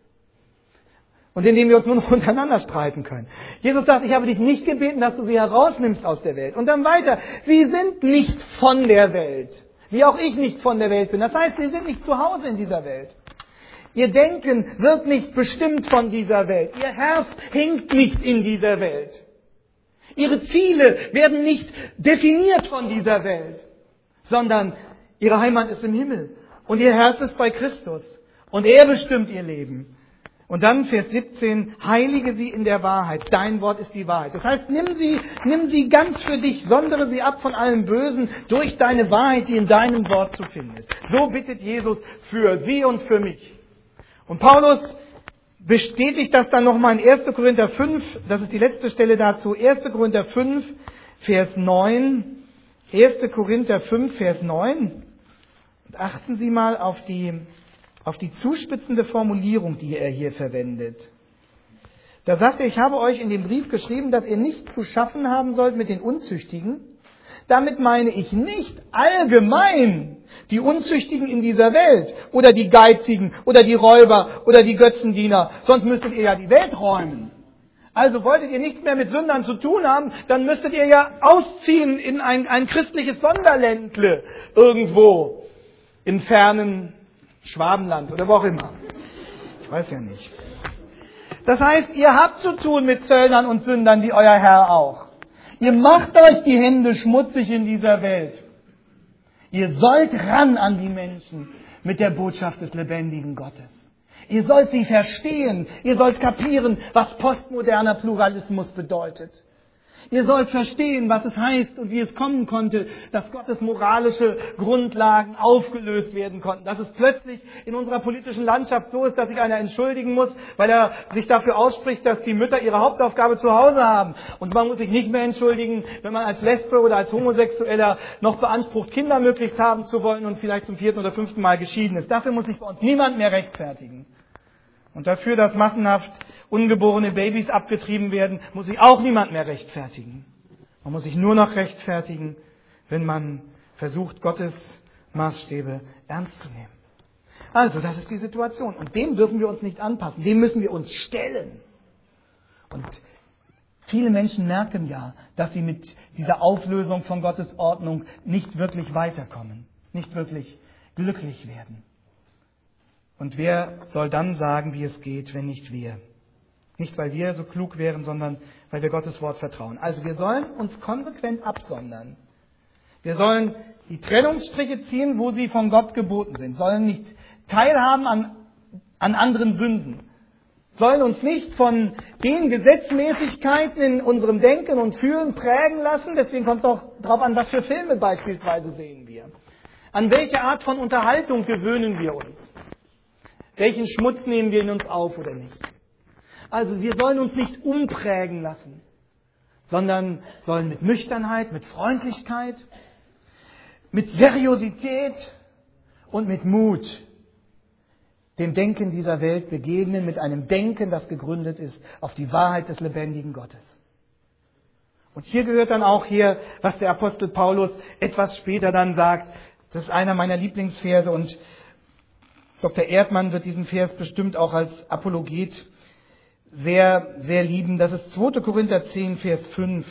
und in dem wir uns nur noch untereinander streiten können. Jesus sagt, ich habe dich nicht gebeten, dass du sie herausnimmst aus der Welt. Und dann weiter, sie sind nicht von der Welt, wie auch ich nicht von der Welt bin. Das heißt, sie sind nicht zu Hause in dieser Welt. Ihr Denken wird nicht bestimmt von dieser Welt. Ihr Herz hängt nicht in dieser Welt. Ihre Ziele werden nicht definiert von dieser Welt, sondern ihre Heimat ist im Himmel. Und ihr Herz ist bei Christus. Und er bestimmt ihr Leben. Und dann Vers 17, heilige sie in der Wahrheit. Dein Wort ist die Wahrheit. Das heißt, nimm sie ganz für dich, sondere sie ab von allem Bösen durch deine Wahrheit, die in deinem Wort zu finden ist. So bittet Jesus für sie und für mich. Und Paulus bestätigt das dann nochmal in 1. Korinther 5, das ist die letzte Stelle dazu, 1. Korinther 5, Vers 9. 1. Korinther 5, Vers 9. Und achten Sie mal auf die zuspitzende Formulierung, die er hier verwendet. Da sagt er, ich habe euch in dem Brief geschrieben, dass ihr nicht zu schaffen haben sollt mit den Unzüchtigen. Damit meine ich nicht allgemein die Unzüchtigen in dieser Welt oder die Geizigen oder die Räuber oder die Götzendiener, sonst müsstet ihr ja die Welt räumen. Also wolltet ihr nichts mehr mit Sündern zu tun haben, dann müsstet ihr ja ausziehen in ein christliches Sonderländle irgendwo im fernen Schwabenland oder wo auch immer. Ich weiß ja nicht. Das heißt, ihr habt zu tun mit Zöllnern und Sündern, wie euer Herr auch. Ihr macht euch die Hände schmutzig in dieser Welt. Ihr sollt ran an die Menschen mit der Botschaft des lebendigen Gottes. Ihr sollt sie verstehen. Ihr sollt kapieren, was postmoderner Pluralismus bedeutet. Ihr sollt verstehen, was es heißt und wie es kommen konnte, dass Gottes moralische Grundlagen aufgelöst werden konnten. Dass es plötzlich in unserer politischen Landschaft so ist, dass sich einer entschuldigen muss, weil er sich dafür ausspricht, dass die Mütter ihre Hauptaufgabe zu Hause haben. Und man muss sich nicht mehr entschuldigen, wenn man als Lesbe oder als Homosexueller noch beansprucht, Kinder möglichst haben zu wollen und vielleicht zum 4. oder 5. Mal geschieden ist. Dafür muss sich bei uns niemand mehr rechtfertigen. Und dafür, dass massenhaft ungeborene Babys abgetrieben werden, muss sich auch niemand mehr rechtfertigen. Man muss sich nur noch rechtfertigen, wenn man versucht, Gottes Maßstäbe ernst zu nehmen. Also, das ist die Situation. Und dem dürfen wir uns nicht anpassen. Dem müssen wir uns stellen. Und viele Menschen merken ja, dass sie mit dieser Auflösung von Gottes Ordnung nicht wirklich weiterkommen, nicht wirklich glücklich werden. Und wer soll dann sagen, wie es geht, wenn nicht wir? Nicht, weil wir so klug wären, sondern weil wir Gottes Wort vertrauen. Also wir sollen uns konsequent absondern. Wir sollen die Trennungsstriche ziehen, wo sie von Gott geboten sind. Sollen nicht teilhaben an anderen Sünden. Sollen uns nicht von den Gesetzmäßigkeiten in unserem Denken und Fühlen prägen lassen. Deswegen kommt es auch darauf an, was für Filme beispielsweise sehen wir. An welche Art von Unterhaltung gewöhnen wir uns? Welchen Schmutz nehmen wir in uns auf oder nicht? Also wir sollen uns nicht umprägen lassen, sondern sollen mit Nüchternheit, mit Freundlichkeit, mit Seriosität und mit Mut dem Denken dieser Welt begegnen, mit einem Denken, das gegründet ist auf die Wahrheit des lebendigen Gottes. Und hier gehört dann auch was der Apostel Paulus etwas später dann sagt. Das ist einer meiner Lieblingsverse und Dr. Erdmann wird diesen Vers bestimmt auch als Apologet sehr, sehr lieben. Das ist 2. Korinther 10, Vers 5,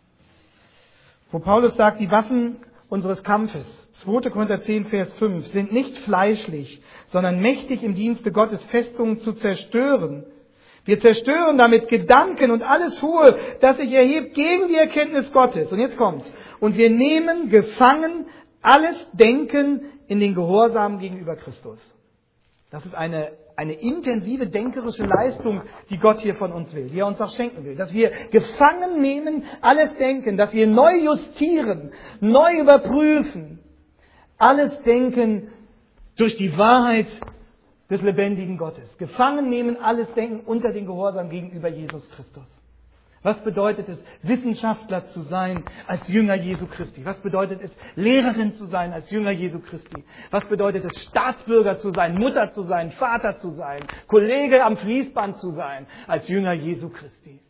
wo Paulus sagt, die Waffen unseres Kampfes, 2. Korinther 10, Vers 5, sind nicht fleischlich, sondern mächtig im Dienste Gottes, Festungen zu zerstören. Wir zerstören damit Gedanken und alles Hohe, das sich erhebt gegen die Erkenntnis Gottes. Und jetzt kommt's. Und wir nehmen gefangen alles Denken in den Gehorsam gegenüber Christus. Das ist eine intensive denkerische Leistung, die Gott hier von uns will, die er uns auch schenken will. Dass wir gefangen nehmen, alles Denken, dass wir neu justieren, neu überprüfen. Alles Denken durch die Wahrheit des lebendigen Gottes. Gefangen nehmen, alles Denken unter den Gehorsam gegenüber Jesus Christus. Was bedeutet es, Wissenschaftler zu sein als Jünger Jesu Christi? Was bedeutet es, Lehrerin zu sein als Jünger Jesu Christi? Was bedeutet es, Staatsbürger zu sein, Mutter zu sein, Vater zu sein, Kollege am Fließband zu sein als Jünger Jesu Christi?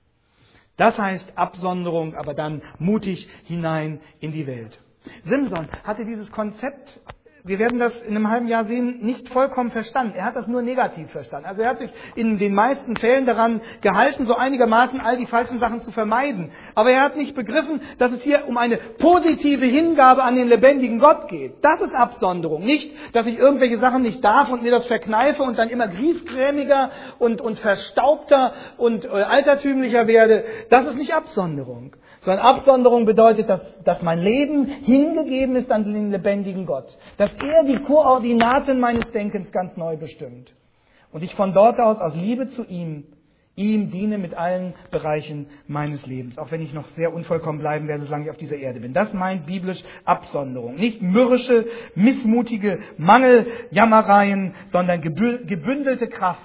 Das heißt Absonderung, aber dann mutig hinein in die Welt. Simson hatte dieses Konzept, wir werden das in einem halben Jahr sehen, nicht vollkommen verstanden. Er hat das nur negativ verstanden. Also er hat sich in den meisten Fällen daran gehalten, so einigermaßen all die falschen Sachen zu vermeiden. Aber er hat nicht begriffen, dass es hier um eine positive Hingabe an den lebendigen Gott geht. Das ist Absonderung. Nicht, dass ich irgendwelche Sachen nicht darf und mir das verkneife und dann immer griesgrämiger und verstaubter und altertümlicher werde. Das ist nicht Absonderung. Sondern Absonderung bedeutet, dass mein Leben hingegeben ist an den lebendigen Gott. Dass er die Koordinaten meines Denkens ganz neu bestimmt. Und ich von dort aus Liebe zu ihm diene mit allen Bereichen meines Lebens. Auch wenn ich noch sehr unvollkommen bleiben werde, solange ich auf dieser Erde bin. Das meint biblisch Absonderung. Nicht mürrische, missmutige Mangeljammereien, sondern gebündelte Kraft.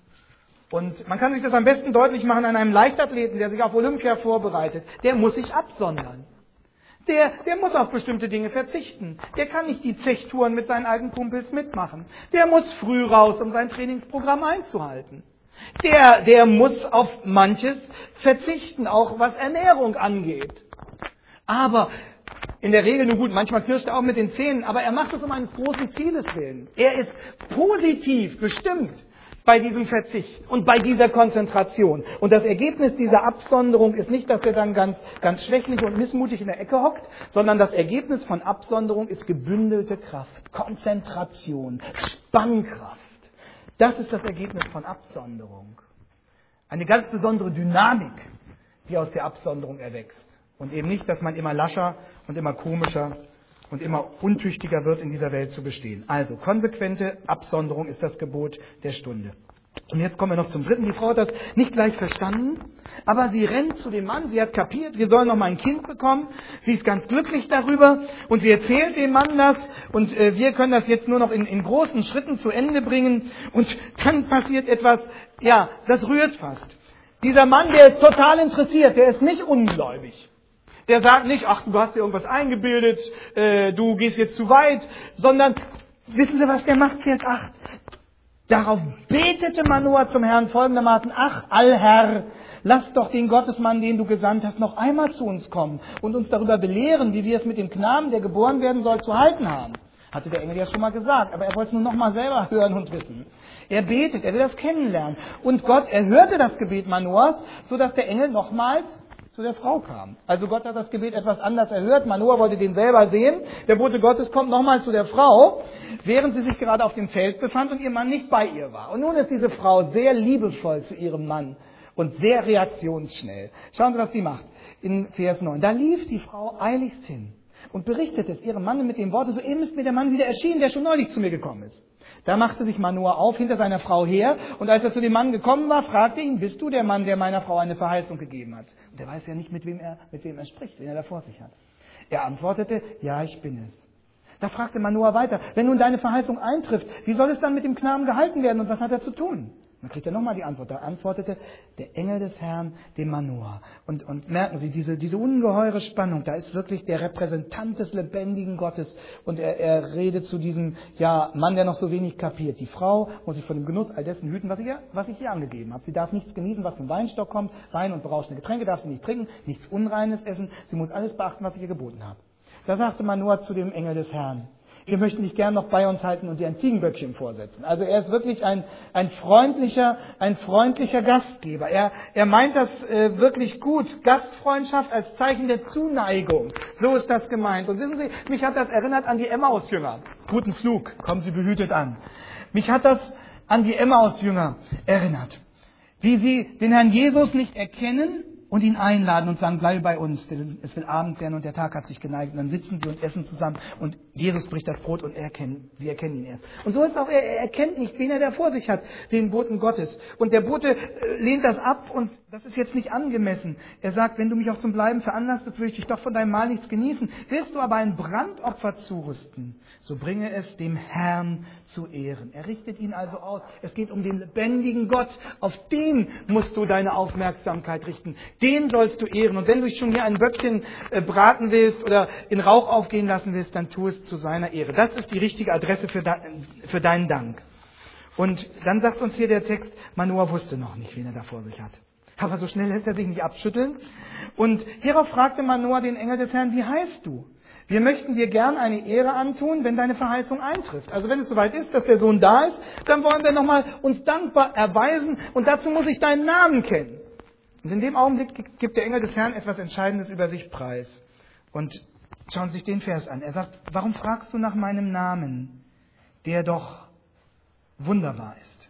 Und man kann sich das am besten deutlich machen an einem Leichtathleten, der sich auf Olympia vorbereitet. Der muss sich absondern. Der muss auf bestimmte Dinge verzichten. Der kann nicht die Zechtouren mit seinen alten Kumpels mitmachen. Der muss früh raus, um sein Trainingsprogramm einzuhalten. Der muss auf manches verzichten, auch was Ernährung angeht. Aber in der Regel, nun gut, manchmal knirscht er auch mit den Zähnen, aber er macht es um eines großen Zieles willen. Er ist positiv bestimmt bei diesem Verzicht und bei dieser Konzentration. Und das Ergebnis dieser Absonderung ist nicht, dass er dann ganz schwächlich und missmutig in der Ecke hockt, sondern das Ergebnis von Absonderung ist gebündelte Kraft, Konzentration, Spannkraft. Das ist das Ergebnis von Absonderung. Eine ganz besondere Dynamik, die aus der Absonderung erwächst. Und eben nicht, dass man immer lascher und immer komischer und immer untüchtiger wird, in dieser Welt zu bestehen. Also, konsequente Absonderung ist das Gebot der Stunde. Und jetzt kommen wir noch zum dritten. Die Frau hat das nicht gleich verstanden, aber sie rennt zu dem Mann, sie hat kapiert, wir sollen noch mal ein Kind bekommen. Sie ist ganz glücklich darüber und sie erzählt dem Mann das und wir können das jetzt nur noch in großen Schritten zu Ende bringen. Und dann passiert etwas, ja, das rührt fast. Dieser Mann, der ist total interessiert, der ist nicht ungläubig. Der sagt nicht, ach, du hast dir irgendwas eingebildet, du gehst jetzt zu weit, sondern, wissen Sie, was der macht? Vers 8. Darauf betete Manoah zum Herrn folgendermaßen: Ach, Allherr, lass doch den Gottesmann, den du gesandt hast, noch einmal zu uns kommen und uns darüber belehren, wie wir es mit dem Knaben, der geboren werden soll, zu halten haben. Hatte der Engel ja schon mal gesagt, aber er wollte es nur noch mal selber hören und wissen. Er betet, er will das kennenlernen. Und Gott erhörte das Gebet Manoahs, sodass der Engel nochmals zu der Frau kam. Also Gott hat das Gebet etwas anders erhört. Manoah wollte den selber sehen. Der Bote Gottes kommt nochmal zu der Frau, während sie sich gerade auf dem Feld befand und ihr Mann nicht bei ihr war. Und nun ist diese Frau sehr liebevoll zu ihrem Mann und sehr reaktionsschnell. Schauen Sie, was sie macht. In Vers 9. Da lief die Frau eiligst hin und berichtete es ihrem Mann mit dem Worte: Soeben ist mir der Mann wieder erschienen, der schon neulich zu mir gekommen ist. Da machte sich Manoah auf hinter seiner Frau her, und als er zu dem Mann gekommen war, fragte ihn: Bist du der Mann, der meiner Frau eine Verheißung gegeben hat? Und er weiß ja nicht, mit wem er spricht, wen er da vor sich hat. Er antwortete: Ja, ich bin es. Da fragte Manoah weiter: Wenn nun deine Verheißung eintrifft, wie soll es dann mit dem Knaben gehalten werden und was hat er zu tun? Dann kriegt er nochmal die Antwort. Da antwortete der Engel des Herrn dem Manoah. Und merken Sie, diese ungeheure Spannung, da ist wirklich der Repräsentant des lebendigen Gottes. Und er redet zu diesem Mann, der noch so wenig kapiert. Die Frau muss sich von dem Genuss all dessen hüten, was ich hier angegeben habe. Sie darf nichts genießen, was vom Weinstock kommt. Wein und berauschende Getränke darf sie nicht trinken, nichts Unreines essen. Sie muss alles beachten, was ich ihr geboten habe. Da sagte Manoah zu dem Engel des Herrn: Wir möchten dich gern noch bei uns halten und dir ein Ziegenböckchen vorsetzen. Also er ist wirklich ein freundlicher Gastgeber. Er meint das wirklich gut. Gastfreundschaft als Zeichen der Zuneigung. So ist das gemeint. Und wissen Sie, mich hat das erinnert an die Emmaus-Jünger. Guten Flug, kommen Sie behütet an. Mich hat das an die Emmaus-Jünger erinnert. Wie sie den Herrn Jesus nicht erkennen und ihn einladen und sagen: Bleibe bei uns, denn es will Abend werden und der Tag hat sich geneigt. Und dann sitzen sie und essen zusammen und Jesus bricht das Brot und sie erkennen ihn erst. Und so ist auch er erkennt nicht, wen er da vor sich hat, den Boten Gottes. Und der Bote lehnt das ab und das ist jetzt nicht angemessen. Er sagt: Wenn du mich auch zum Bleiben veranlasst, will ich dich doch von deinem Mahl nichts genießen. Willst du aber ein Brandopfer zurüsten, so bringe es dem Herrn zu Ehren. Er richtet ihn also aus. Es geht um den lebendigen Gott. Auf den musst du deine Aufmerksamkeit richten. Den sollst du ehren. Und wenn du schon hier ein Böckchen braten willst oder in Rauch aufgehen lassen willst, dann tu es zu seiner Ehre. Das ist die richtige Adresse für deinen Dank. Und dann sagt uns hier der Text, Manoah wusste noch nicht, wen er da vor sich hat. Aber so schnell lässt er sich nicht abschütteln. Und hierauf fragte Manoah den Engel des Herrn: Wie heißt du? Wir möchten dir gern eine Ehre antun, wenn deine Verheißung eintrifft. Also wenn es soweit ist, dass der Sohn da ist, dann wollen wir nochmal uns dankbar erweisen und dazu muss ich deinen Namen kennen. Und in dem Augenblick gibt der Engel des Herrn etwas Entscheidendes über sich preis. Und schauen Sie sich den Vers an. Er sagt: Warum fragst du nach meinem Namen, der doch wunderbar ist?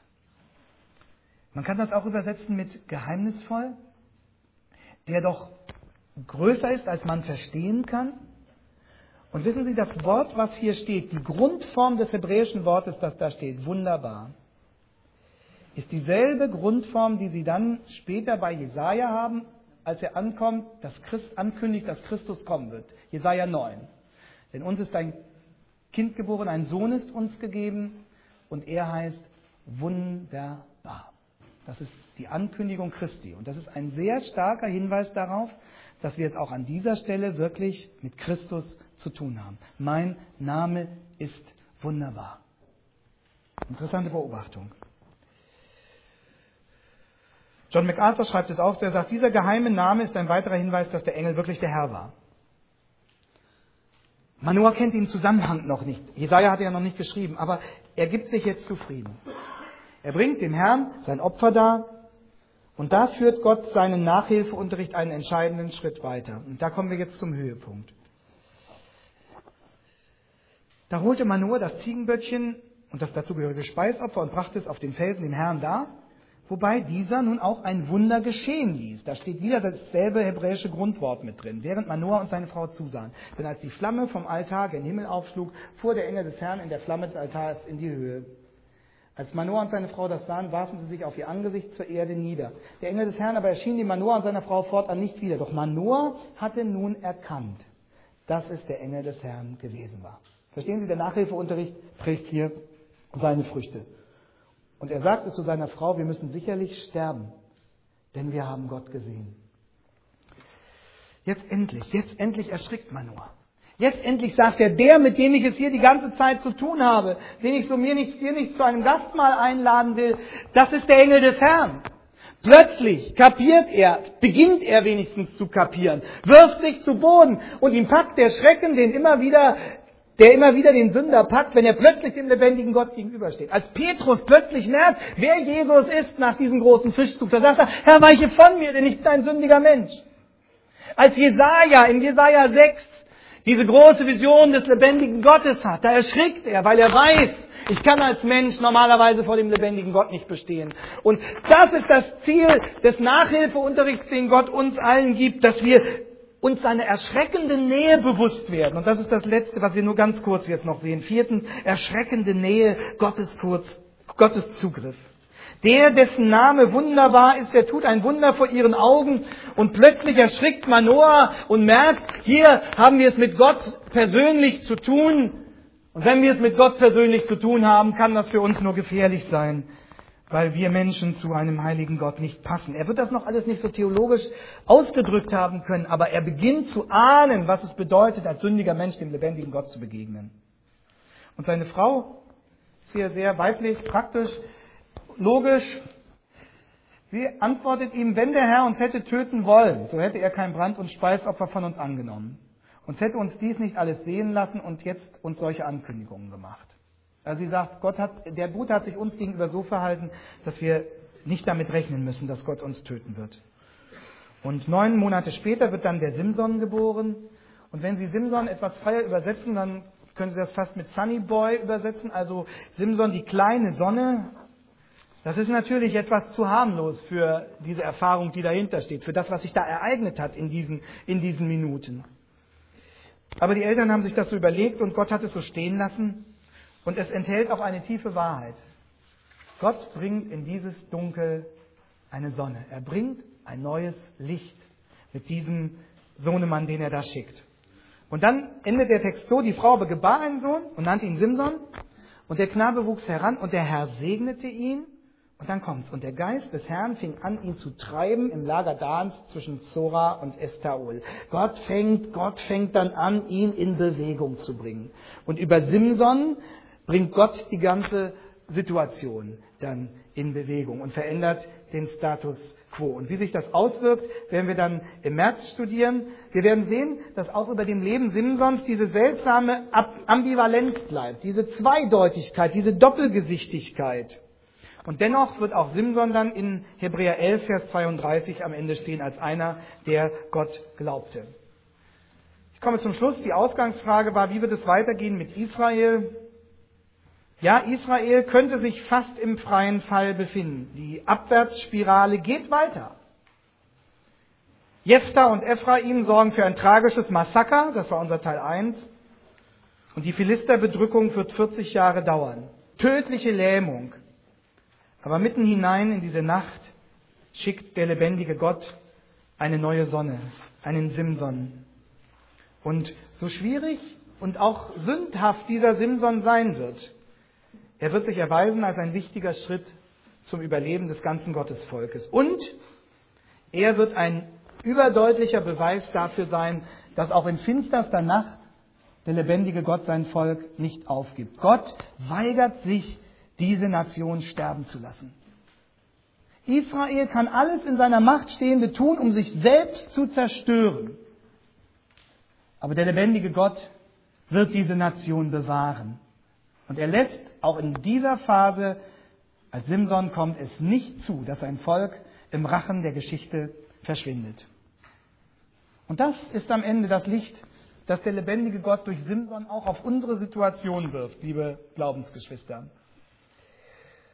Man kann das auch übersetzen mit geheimnisvoll, der doch größer ist, als man verstehen kann. Und wissen Sie, das Wort, was hier steht, die Grundform des hebräischen Wortes, das da steht, wunderbar, ist dieselbe Grundform, die Sie dann später bei Jesaja haben, als er ankündigt, dass Christus kommen wird. Jesaja 9. Denn uns ist ein Kind geboren, ein Sohn ist uns gegeben und er heißt wunderbar. Das ist die Ankündigung Christi. Und das ist ein sehr starker Hinweis darauf, dass wir es auch an dieser Stelle wirklich mit Christus zu tun haben. Mein Name ist wunderbar. Interessante Beobachtung. John MacArthur schreibt es auch, er sagt: Dieser geheime Name ist ein weiterer Hinweis, dass der Engel wirklich der Herr war. Manoah kennt den Zusammenhang noch nicht. Jesaja hat ja noch nicht geschrieben, aber er gibt sich jetzt zufrieden. Er bringt dem Herrn sein Opfer dar und da führt Gott seinen Nachhilfeunterricht einen entscheidenden Schritt weiter. Und da kommen wir jetzt zum Höhepunkt. Da holte Manoah das Ziegenböckchen und das dazugehörige Speisopfer und brachte es auf den Felsen dem Herrn dar, wobei dieser nun auch ein Wunder geschehen ließ. Da steht wieder dasselbe hebräische Grundwort mit drin, während Manoah und seine Frau zusahen. Denn als die Flamme vom Altar gen Himmel aufschlug, fuhr der Engel des Herrn in der Flamme des Altars in die Höhe. Als Manoah und seine Frau das sahen, warfen sie sich auf ihr Angesicht zur Erde nieder. Der Engel des Herrn aber erschien dem Manoah und seiner Frau fortan nicht wieder. Doch Manoah hatte nun erkannt, dass es der Engel des Herrn gewesen war. Verstehen Sie, der Nachhilfeunterricht trägt hier seine Früchte. Und er sagte zu seiner Frau, wir müssen sicherlich sterben, denn wir haben Gott gesehen. Jetzt endlich erschrickt Manoah. Jetzt endlich sagt er, der, mit dem ich es hier die ganze Zeit zu tun habe, den ich so hier nicht zu einem Gastmahl einladen will, das ist der Engel des Herrn. Plötzlich beginnt er wenigstens zu kapieren, wirft sich zu Boden und ihn packt der Schrecken, der immer wieder den Sünder packt, wenn er plötzlich dem lebendigen Gott gegenübersteht. Als Petrus plötzlich merkt, wer Jesus ist nach diesem großen Fischzug, da sagt er, Herr, weiche von mir, denn ich bin ein sündiger Mensch. Als Jesaja in Jesaja 6 diese große Vision des lebendigen Gottes hat, da erschrickt er, weil er weiß, ich kann als Mensch normalerweise vor dem lebendigen Gott nicht bestehen. Und das ist das Ziel des Nachhilfeunterrichts, den Gott uns allen gibt, dass wir uns seine erschreckende Nähe bewusst werden. Und das ist das Letzte, was wir nur ganz kurz jetzt noch sehen. 4. Erschreckende Nähe, Gottes Zugriff. Der, dessen Name wunderbar ist, der tut ein Wunder vor ihren Augen und plötzlich erschrickt Manoah und merkt, hier haben wir es mit Gott persönlich zu tun. Und wenn wir es mit Gott persönlich zu tun haben, kann das für uns nur gefährlich sein, weil wir Menschen zu einem heiligen Gott nicht passen. Er wird das noch alles nicht so theologisch ausgedrückt haben können, aber er beginnt zu ahnen, was es bedeutet, als sündiger Mensch dem lebendigen Gott zu begegnen. Und seine Frau ist hier sehr weiblich, praktisch, logisch. Sie antwortet ihm, wenn der Herr uns hätte töten wollen, so hätte er kein Brand- und Speisopfer von uns angenommen. Uns hätte uns dies nicht alles sehen lassen und jetzt uns solche Ankündigungen gemacht. Also sie sagt, der Bruder hat sich uns gegenüber so verhalten, dass wir nicht damit rechnen müssen, dass Gott uns töten wird. Und 9 Monate später wird dann der Simson geboren. Und wenn Sie Simson etwas freier übersetzen, dann können Sie das fast mit Sunny Boy übersetzen. Also Simson, die kleine Sonne. Das ist natürlich etwas zu harmlos für diese Erfahrung, die dahinter steht, für das, was sich da ereignet hat in diesen Minuten. Aber die Eltern haben sich das so überlegt und Gott hat es so stehen lassen. Und es enthält auch eine tiefe Wahrheit. Gott bringt in dieses Dunkel eine Sonne. Er bringt ein neues Licht mit diesem Sohnemann, den er da schickt. Und dann endet der Text so, die Frau aber gebar einen Sohn und nannte ihn Simson. Und der Knabe wuchs heran und der Herr segnete ihn. Und dann kommt's. Und der Geist des Herrn fing an, ihn zu treiben im Lager Dans zwischen Zora und Estaol. Gott fängt dann an, ihn in Bewegung zu bringen. Und über Simson bringt Gott die ganze Situation dann in Bewegung und verändert den Status quo. Und wie sich das auswirkt, werden wir dann im März studieren. Wir werden sehen, dass auch über dem Leben Simsons diese seltsame Ambivalenz bleibt, diese Zweideutigkeit, diese Doppelgesichtigkeit. Und dennoch wird auch Simson dann in Hebräer 11, Vers 32 am Ende stehen als einer, der Gott glaubte. Ich komme zum Schluss. Die Ausgangsfrage war, wie wird es weitergehen mit Israel? Ja, Israel könnte sich fast im freien Fall befinden. Die Abwärtsspirale geht weiter. Jephthah und Ephraim sorgen für ein tragisches Massaker, das war unser Teil 1. Und die Philisterbedrückung wird 40 Jahre dauern. Tödliche Lähmung. Aber mitten hinein in diese Nacht schickt der lebendige Gott eine neue Sonne, einen Simson. Und so schwierig und auch sündhaft dieser Simson sein wird, er wird sich erweisen als ein wichtiger Schritt zum Überleben des ganzen Gottesvolkes. Und er wird ein überdeutlicher Beweis dafür sein, dass auch in finsterster Nacht der lebendige Gott sein Volk nicht aufgibt. Gott weigert sich, diese Nation sterben zu lassen. Israel kann alles in seiner Macht Stehende tun, um sich selbst zu zerstören. Aber der lebendige Gott wird diese Nation bewahren. Und er lässt auch in dieser Phase, als Simson kommt, es nicht zu, dass sein Volk im Rachen der Geschichte verschwindet. Und das ist am Ende das Licht, das der lebendige Gott durch Simson auch auf unsere Situation wirft, liebe Glaubensgeschwister.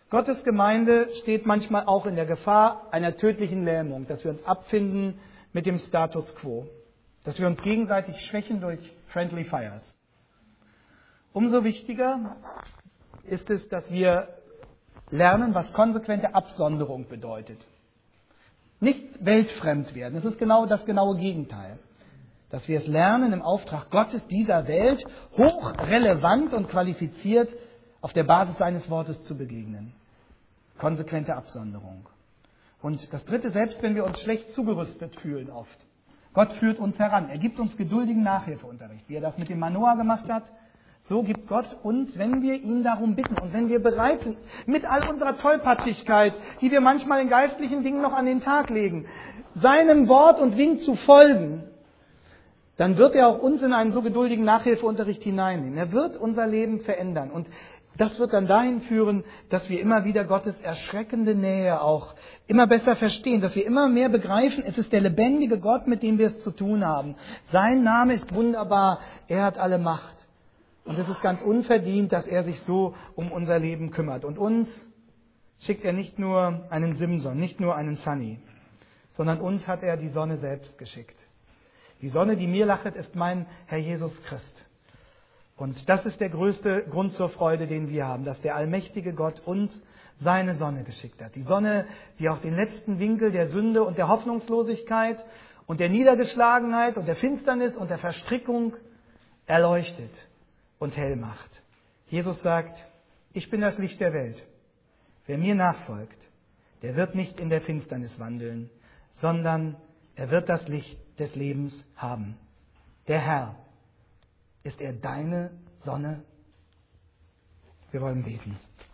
Gottes Gemeinde steht manchmal auch in der Gefahr einer tödlichen Lähmung, dass wir uns abfinden mit dem Status quo, dass wir uns gegenseitig schwächen durch Friendly Fires. Umso wichtiger ist es, dass wir lernen, was konsequente Absonderung bedeutet. Nicht weltfremd werden, es ist genau das genaue Gegenteil. Dass wir es lernen, im Auftrag Gottes dieser Welt hochrelevant und qualifiziert auf der Basis seines Wortes zu begegnen. Konsequente Absonderung. Und das Dritte, selbst wenn wir uns schlecht zugerüstet fühlen oft. Gott führt uns heran. Er gibt uns geduldigen Nachhilfeunterricht. Wie er das mit dem Manoah gemacht hat, so gibt Gott uns, wenn wir ihn darum bitten und wenn wir bereit sind, mit all unserer Tollpatschigkeit, die wir manchmal in geistlichen Dingen noch an den Tag legen, seinem Wort und Wink zu folgen, dann wird er auch uns in einen so geduldigen Nachhilfeunterricht hineinnehmen. Er wird unser Leben verändern. Und das wird dann dahin führen, dass wir immer wieder Gottes erschreckende Nähe auch immer besser verstehen, dass wir immer mehr begreifen, es ist der lebendige Gott, mit dem wir es zu tun haben. Sein Name ist wunderbar, er hat alle Macht. Und es ist ganz unverdient, dass er sich so um unser Leben kümmert. Und uns schickt er nicht nur einen Simson, nicht nur einen Sunny, sondern uns hat er die Sonne selbst geschickt. Die Sonne, die mir lachet, ist mein Herr Jesus Christ. Und das ist der größte Grund zur Freude, den wir haben, dass der allmächtige Gott uns seine Sonne geschickt hat. Die Sonne, die auch den letzten Winkel der Sünde und der Hoffnungslosigkeit und der Niedergeschlagenheit und der Finsternis und der Verstrickung erleuchtet und hell macht. Jesus sagt, ich bin das Licht der Welt. Wer mir nachfolgt, der wird nicht in der Finsternis wandeln, sondern er wird das Licht des Lebens haben. Der Herr, ist er deine Sonne? Wir wollen beten.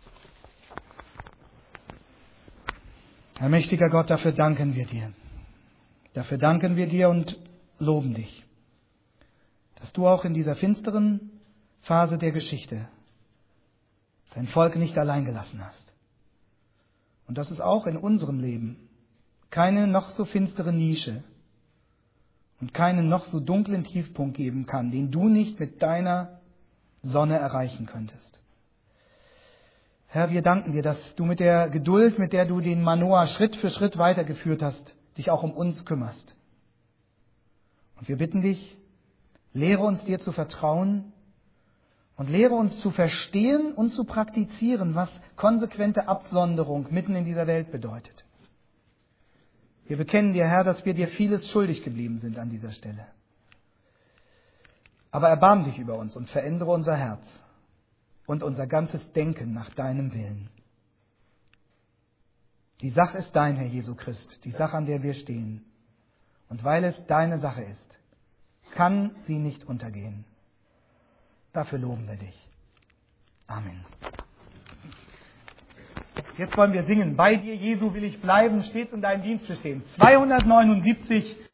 Herr mächtiger Gott, dafür danken wir dir. Dafür danken wir dir und loben dich, dass du auch in dieser finsteren Phase der Geschichte dein Volk nicht allein gelassen hast. Und dass es auch in unserem Leben keine noch so finstere Nische und keinen noch so dunklen Tiefpunkt geben kann, den du nicht mit deiner Sonne erreichen könntest. Herr, wir danken dir, dass du mit der Geduld, mit der du den Manoah Schritt für Schritt weitergeführt hast, dich auch um uns kümmerst. Und wir bitten dich, lehre uns dir zu vertrauen und lehre uns zu verstehen und zu praktizieren, was konsequente Absonderung mitten in dieser Welt bedeutet. Wir bekennen dir, Herr, dass wir dir vieles schuldig geblieben sind an dieser Stelle. Aber erbarm dich über uns und verändere unser Herz und unser ganzes Denken nach deinem Willen. Die Sache ist dein, Herr Jesu Christ, die Sache, an der wir stehen. Und weil es deine Sache ist, kann sie nicht untergehen. Dafür loben wir dich. Amen. Jetzt wollen wir singen. Bei dir, Jesu, will ich bleiben, stets in deinem Dienste stehen. 279